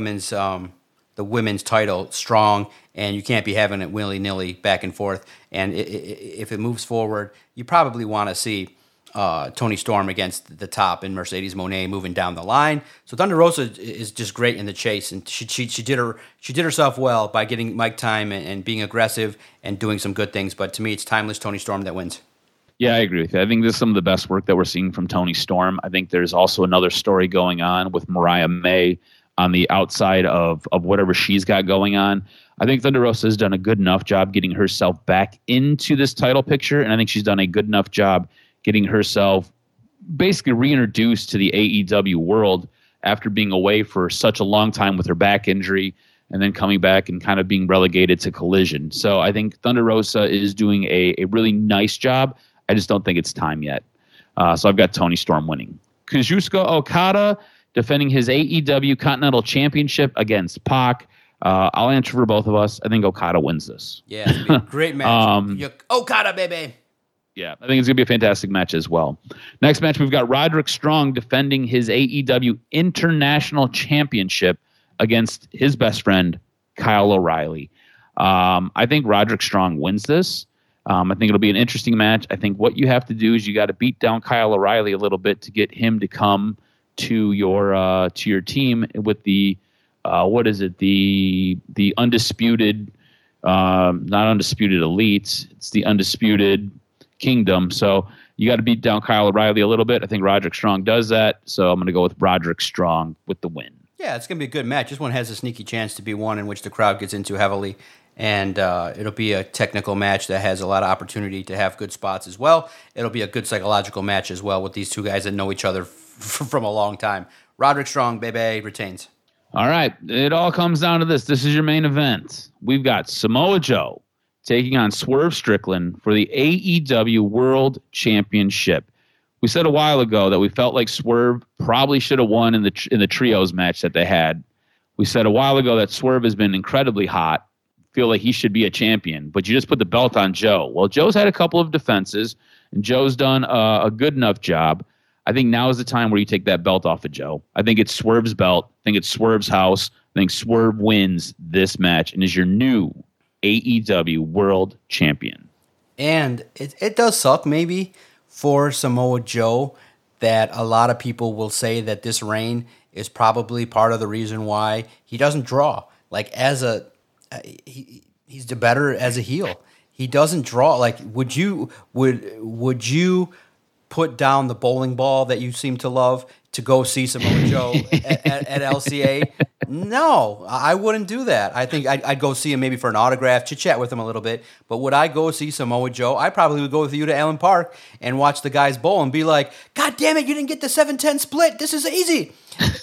women's title strong, and you can't be having it willy-nilly back and forth. And if it moves forward, you probably want to see Toni Storm against the top and Mercedes Moné moving down the line. So Thunder Rosa is just great in the chase, and she did herself well by getting mic time and being aggressive and doing some good things. But to me, it's Timeless Toni Storm that wins. Yeah, I agree with you. I think this is some of the best work that we're seeing from Toni Storm. I think there's also another story going on with Mariah May on the outside of whatever she's got going on. I think Thunder Rosa has done a good enough job getting herself back into this title picture, and I think she's done a good enough job getting herself basically reintroduced to the AEW world after being away for such a long time with her back injury and then coming back and kind of being relegated to Collision. So I think Thunder Rosa is doing a really nice job. I just don't think it's time yet. So I've got Toni Storm winning. Kazuchika Okada defending his AEW Continental Championship against Pac. I'll answer for both of us. I think Okada wins this. Yeah, it's gonna be a great match. Okada, baby. Yeah, I think it's going to be a fantastic match as well. Next match, we've got Roderick Strong defending his AEW International Championship against his best friend, Kyle O'Reilly. I think Roderick Strong wins this. I think it'll be an interesting match. I think what you have to do is you got to beat down Kyle O'Reilly a little bit to get him to come to your team with the the undisputed, not undisputed elites. It's the undisputed Kingdom. So you got to beat down Kyle O'Reilly a little bit. I think Roderick Strong does that. So I'm going to go with Roderick Strong with the win. Yeah, it's going to be a good match. This one has a sneaky chance to be one in which the crowd gets into heavily. And it'll be a technical match that has a lot of opportunity to have good spots as well. It'll be a good psychological match as well with these two guys that know each other from a long time. Roderick Strong, baby, retains. All right. It all comes down to this. This is your main event. We've got Samoa Joe taking on Swerve Strickland for the AEW World Championship. We said a while ago that we felt like Swerve probably should have won in the trios match that they had. We said a while ago that Swerve has been incredibly hot. Feel like he should be a champion, but you just put the belt on Joe. Well, Joe's had a couple of defenses, and Joe's done a good enough job. I think now is the time where you take that belt off of Joe. I think it's Swerve's belt. I think it's Swerve's house. I think Swerve wins this match and is your new AEW World Champion. And it does suck maybe for Samoa Joe that a lot of people will say that this reign is probably part of the reason why he doesn't draw. Like he's the better as a heel. He doesn't draw. Like would you put down the bowling ball that you seem to love to go see Samoa Joe at LCA? No, I wouldn't do that. I think I'd go see him maybe for an autograph, chit-chat with him a little bit. But would I go see Samoa Joe? I probably would go with you to Allen Park and watch the guys bowl and be like, God damn it, you didn't get the 7-10 split. This is easy.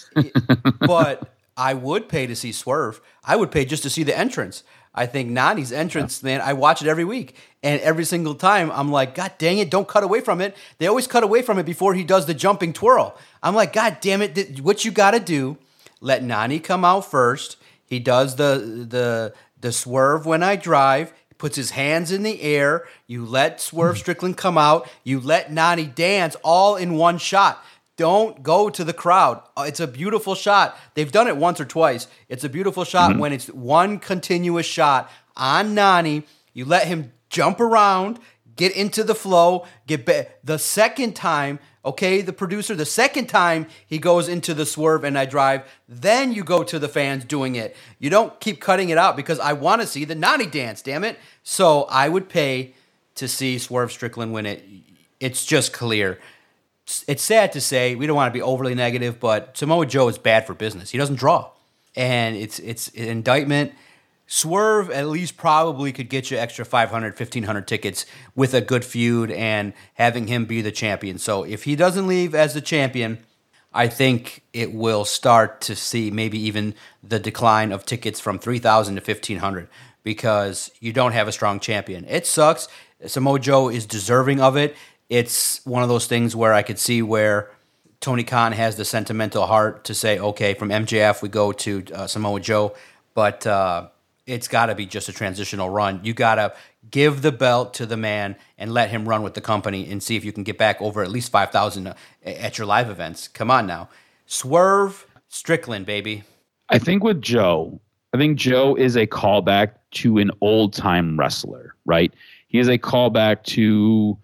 But I would pay to see Swerve. I would pay just to see the entrance. I think Nani's entrance, man, I watch it every week. And every single time, I'm like, God dang it, don't cut away from it. They always cut away from it before he does the jumping twirl. I'm like, God damn it, what you got to do, let Nani come out first. He does the swerve when I drive, puts his hands in the air. You let Swerve Strickland come out. You let Nani dance all in one shot. Don't go to the crowd. It's a beautiful shot. They've done it once or twice. It's a beautiful shot when it's one continuous shot on Nani. You let him jump around, get into the flow, get back. The second time, okay, the producer, the second time he goes into the swerve and I drive, then you go to the fans doing it. You don't keep cutting it out because I want to see the Nani dance, damn it. So I would pay to see Swerve Strickland win it. It's just clear. It's sad to say, we don't want to be overly negative, but Samoa Joe is bad for business. He doesn't draw. And it's an indictment. Swerve at least probably could get you extra 500, 1,500 tickets with a good feud and having him be the champion. So if he doesn't leave as the champion, I think it will start to see maybe even the decline of tickets from 3,000 to 1,500 because you don't have a strong champion. It sucks. Samoa Joe is deserving of it. It's one of those things where I could see where Tony Khan has the sentimental heart to say, okay, from MJF we go to Samoa Joe, but it's got to be just a transitional run. You got to give the belt to the man and let him run with the company and see if you can get back over at least 5,000 at your live events. Come on now. Swerve Strickland, baby. I think Joe is a callback to an old-time wrestler, right? He is a callback to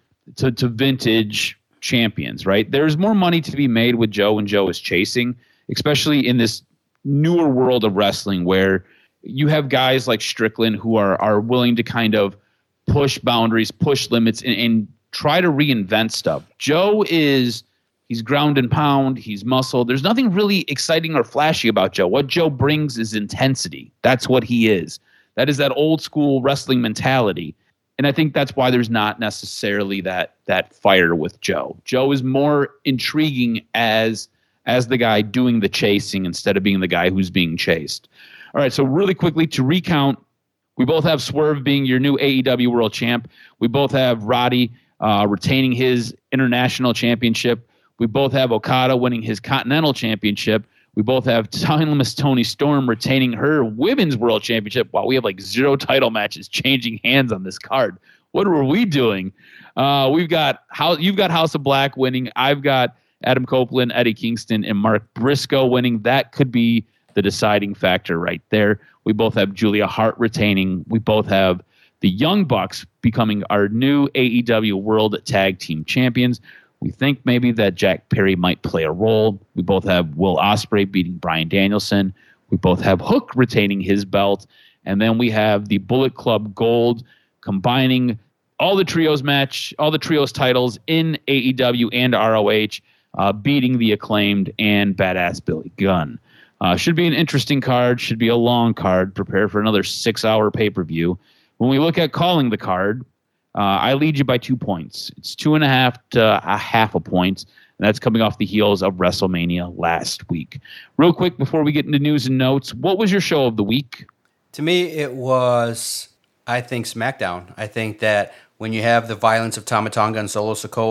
vintage champions, right? There's more money to be made with Joe when Joe is chasing, especially in this newer world of wrestling where you have guys like Strickland who are willing to kind of push boundaries, push limits, and try to reinvent stuff. He's ground and pound, he's muscle. There's nothing really exciting or flashy about Joe. What Joe brings is intensity. That's what he is. That is that old school wrestling mentality. And I think that's why there's not necessarily that fire with Joe. Joe is more intriguing as the guy doing the chasing instead of being the guy who's being chased. All right, so really quickly to recount, we both have Swerve being your new AEW World Champ. We both have Roddy retaining his International Championship. We both have Okada winning his Continental Championship. We both have Timeless Toni Storm retaining her Women's World Championship while we have like 0 title matches changing hands on this card. What were we doing? You've got House of Black winning. I've got Adam Copeland, Eddie Kingston, and Mark Briscoe winning. That could be the deciding factor right there. We both have Julia Hart retaining. We both have the Young Bucks becoming our new AEW World Tag Team Champions. We think maybe that Jack Perry might play a role. We both have Will Ospreay beating Bryan Danielson. We both have Hook retaining his belt. And then we have the Bullet Club Gold combining all the trios titles in AEW and ROH, beating the Acclaimed and Badass Billy Gunn. Should be an interesting card. Should be a long card. Prepare for another 6-hour pay-per-view. When we look at calling the card, I lead you by 2 points. It's 2.5 to a half a point. And that's coming off the heels of WrestleMania last week. Real quick, before we get into news and notes, what was your show of the week? To me, it was, I think, SmackDown. I think that when you have the violence of Tama Tonga and Solo Sikoa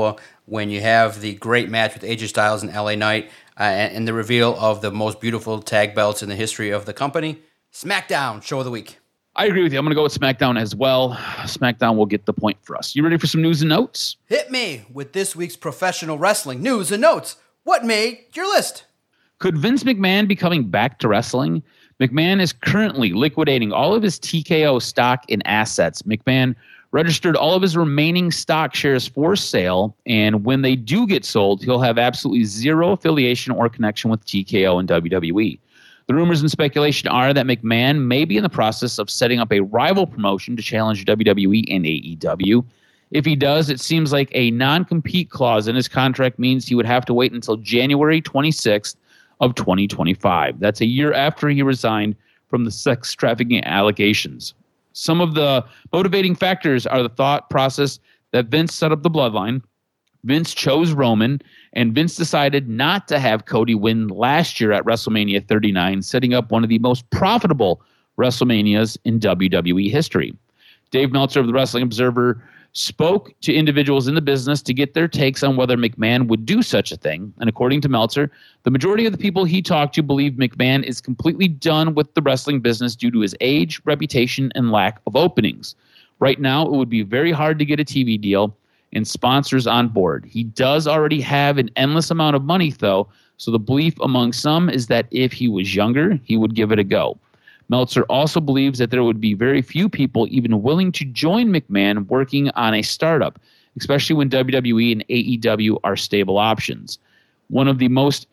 when you have the great match with AJ Styles and LA Knight and the reveal of the most beautiful tag belts in the history of the company. SmackDown, show of the week. I agree with you. I'm going to go with SmackDown as well. SmackDown will get the point for us. You ready for some news and notes? Hit me with this week's professional wrestling news and notes. What made your list? Could Vince McMahon be coming back to wrestling? McMahon is currently liquidating all of his TKO stock and assets. McMahon registered all of his remaining stock shares for sale, and when they do get sold, he'll have absolutely zero affiliation or connection with TKO and WWE. The rumors and speculation are that McMahon may be in the process of setting up a rival promotion to challenge WWE and AEW. If he does, it seems like a non-compete clause in his contract means he would have to wait until January 26th of 2025. That's a year after he resigned from the sex trafficking allegations. Some of the motivating factors are the thought process that Vince set up the bloodline. Vince chose Roman, and Vince decided not to have Cody win last year at WrestleMania 39, setting up one of the most profitable WrestleManias in WWE history. Dave Meltzer of the Wrestling Observer spoke to individuals in the business to get their takes on whether McMahon would do such a thing. And according to Meltzer, the majority of the people he talked to believe McMahon is completely done with the wrestling business due to his age, reputation, and lack of openings. Right now, it would be very hard to get a TV deal and sponsors on board. He does already have an endless amount of money, though, so the belief among some is that if he was younger, he would give it a go. Meltzer also believes that there would be very few people even willing to join McMahon working on a startup, especially when WWE and AEW are stable options. One of the most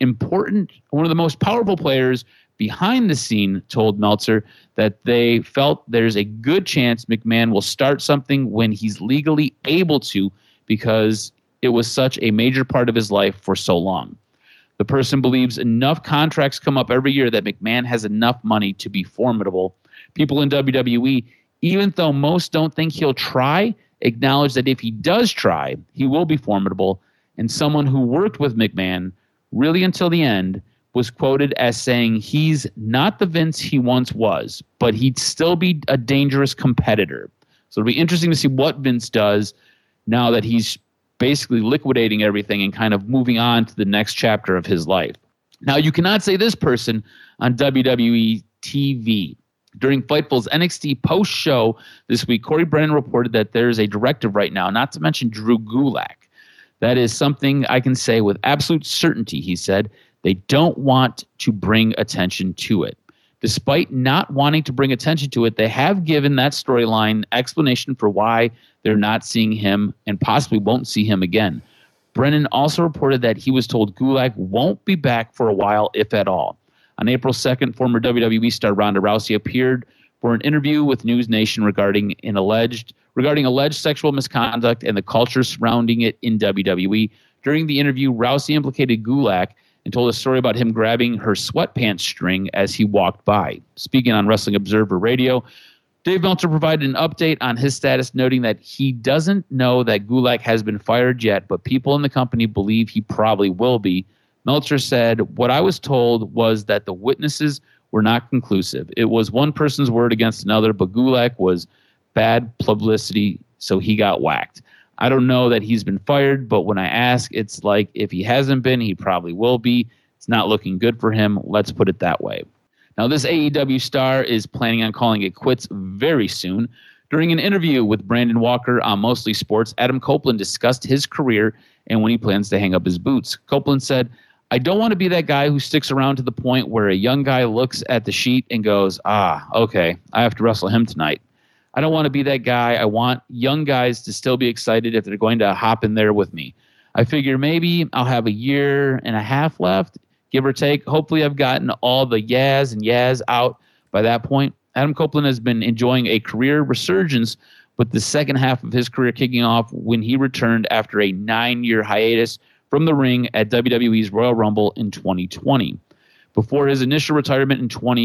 powerful players behind the scene told Meltzer that they felt there's a good chance McMahon will start something when he's legally able to, because it was such a major part of his life for so long. The person believes enough contracts come up every year that McMahon has enough money to be formidable. People in WWE, even though most don't think he'll try, acknowledge that if he does try, he will be formidable. And someone who worked with McMahon really until the end was quoted as saying he's not the Vince he once was, but he'd still be a dangerous competitor. So it'll be interesting to see what Vince does now that he's basically liquidating everything and kind of moving on to the next chapter of his life. Now, you cannot say this person on WWE TV. During Fightful's NXT post-show this week, Corey Brennan reported that there's a directive right now, not to mention Drew Gulak. That is something I can say with absolute certainty, he said. They don't want to bring attention to it. Despite not wanting to bring attention to it, they have given that storyline explanation for why they're not seeing him and possibly won't see him again. Brennan also reported that he was told Gulak won't be back for a while, if at all. On April 2nd, former WWE star Ronda Rousey appeared for an interview with News Nation regarding alleged sexual misconduct and the culture surrounding it in WWE. During the interview, Rousey implicated Gulak and told a story about him grabbing her sweatpants string as he walked by. Speaking on Wrestling Observer Radio, Dave Meltzer provided an update on his status, noting that he doesn't know that Gulak has been fired yet, but people in the company believe he probably will be. Meltzer said, "What I was told was that the witnesses were not conclusive. It was one person's word against another, but Gulak was bad publicity, so he got whacked. I don't know that he's been fired, but when I ask, it's like if he hasn't been, he probably will be. It's not looking good for him. Let's put it that way." Now, this AEW star is planning on calling it quits very soon. During an interview with Brandon Walker on Mostly Sports, Adam Copeland discussed his career and when he plans to hang up his boots. Copeland said, "I don't want to be that guy who sticks around to the point where a young guy looks at the sheet and goes, okay, I have to wrestle him tonight. I don't want to be that guy. I want young guys to still be excited if they're going to hop in there with me. I figure maybe I'll have a year and a half left, give or take. Hopefully I've gotten all the yaz out by that point." Adam Copeland has been enjoying a career resurgence, with the second half of his career kicking off when he returned after a 9-year hiatus from the ring at WWE's Royal Rumble in 2020. Before his initial retirement in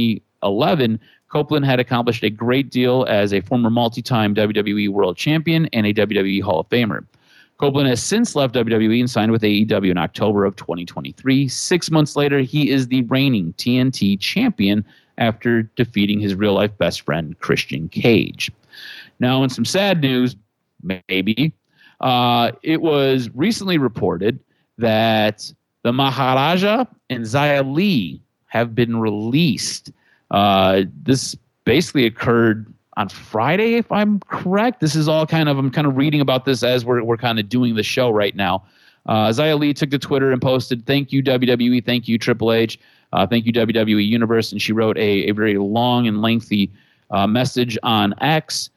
2011, Copeland had accomplished a great deal as a former multi-time WWE World Champion and a WWE Hall of Famer. Copeland has since left WWE and signed with AEW in October of 2023. 6 months later, he is the reigning TNT champion after defeating his real-life best friend, Christian Cage. Now, in some sad news, maybe, It was recently reported that the Maharaja and Xia Li have been released. This basically occurred on Friday, if I'm correct. This is all I'm kind of reading about this as we're kind of doing the show right now. Xia Li took to Twitter and posted, "Thank you, WWE. Thank you, Triple H. Thank you, WWE Universe." And she wrote a very long and lengthy message on X.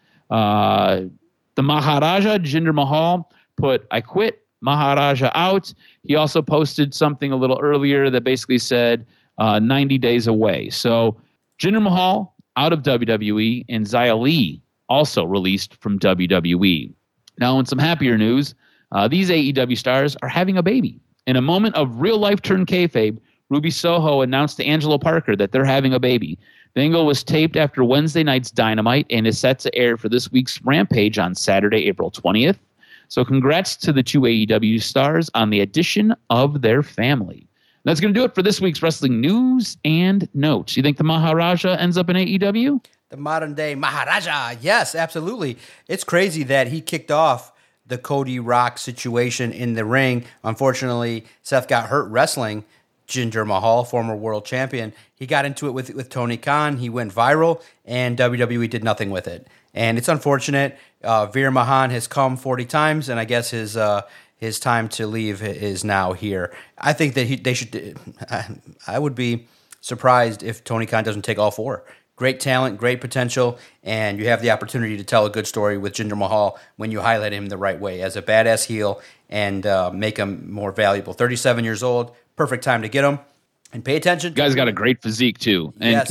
The Maharaja, Jinder Mahal, put, "I quit, Maharaja out." He also posted something a little earlier that basically said 90 days away. So Jinder Mahal out of WWE, and Xia Li also released from WWE. Now, in some happier news, these AEW stars are having a baby. In a moment of real-life turn kayfabe, Ruby Soho announced to Angelo Parker that they're having a baby. The angle was taped after Wednesday night's Dynamite and is set to air for this week's Rampage on Saturday, April 20th. So congrats to the two AEW stars on the addition of their family. That's going to do it for this week's wrestling news and notes. You think the Maharaja ends up in AEW? The modern day Maharaja. Yes, absolutely. It's crazy that he kicked off the Cody Rock situation in the ring. Unfortunately, Seth got hurt wrestling Jinder Mahal, former world champion. He got into it with Tony Khan. He went viral, and WWE did nothing with it. And it's unfortunate. Veer Mahan has come 40 times, and I guess his time to leave is now here. I think that they should. I would be surprised if Tony Khan doesn't take all four. Great talent, great potential, and you have the opportunity to tell a good story with Jinder Mahal when you highlight him the right way as a badass heel and make him more valuable. 37 years old, perfect time to get him. And pay attention. Guy's got a great physique too, and Yes. can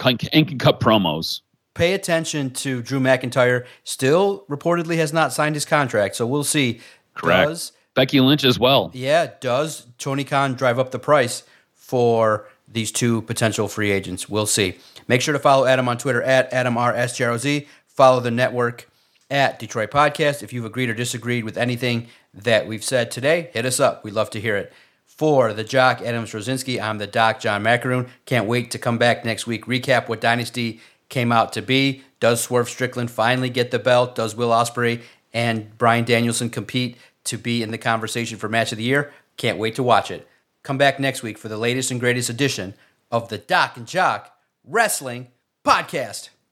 cut promos. Pay attention to Drew McIntyre. Still reportedly has not signed his contract, so we'll see. Correct. Becky Lynch as well. Does Tony Khan drive up the price for these two potential free agents? We'll see. Make sure to follow Adam on Twitter at AdamRSGROZ. Follow the network at Detroit Podcast. If you've agreed or disagreed with anything that we've said today, hit us up. We'd love to hear it. For the Jock, Adam Strozinski, I'm the Doc, John Macaroon. Can't wait to come back next week, recap what Dynasty came out to be. Does Swerve Strickland finally get the belt? Does Will Ospreay and Bryan Danielson compete to be in the conversation for Match of the Year? Can't wait to watch it. Come back next week for the latest and greatest edition of the Doc and Jock Wrestling Podcast.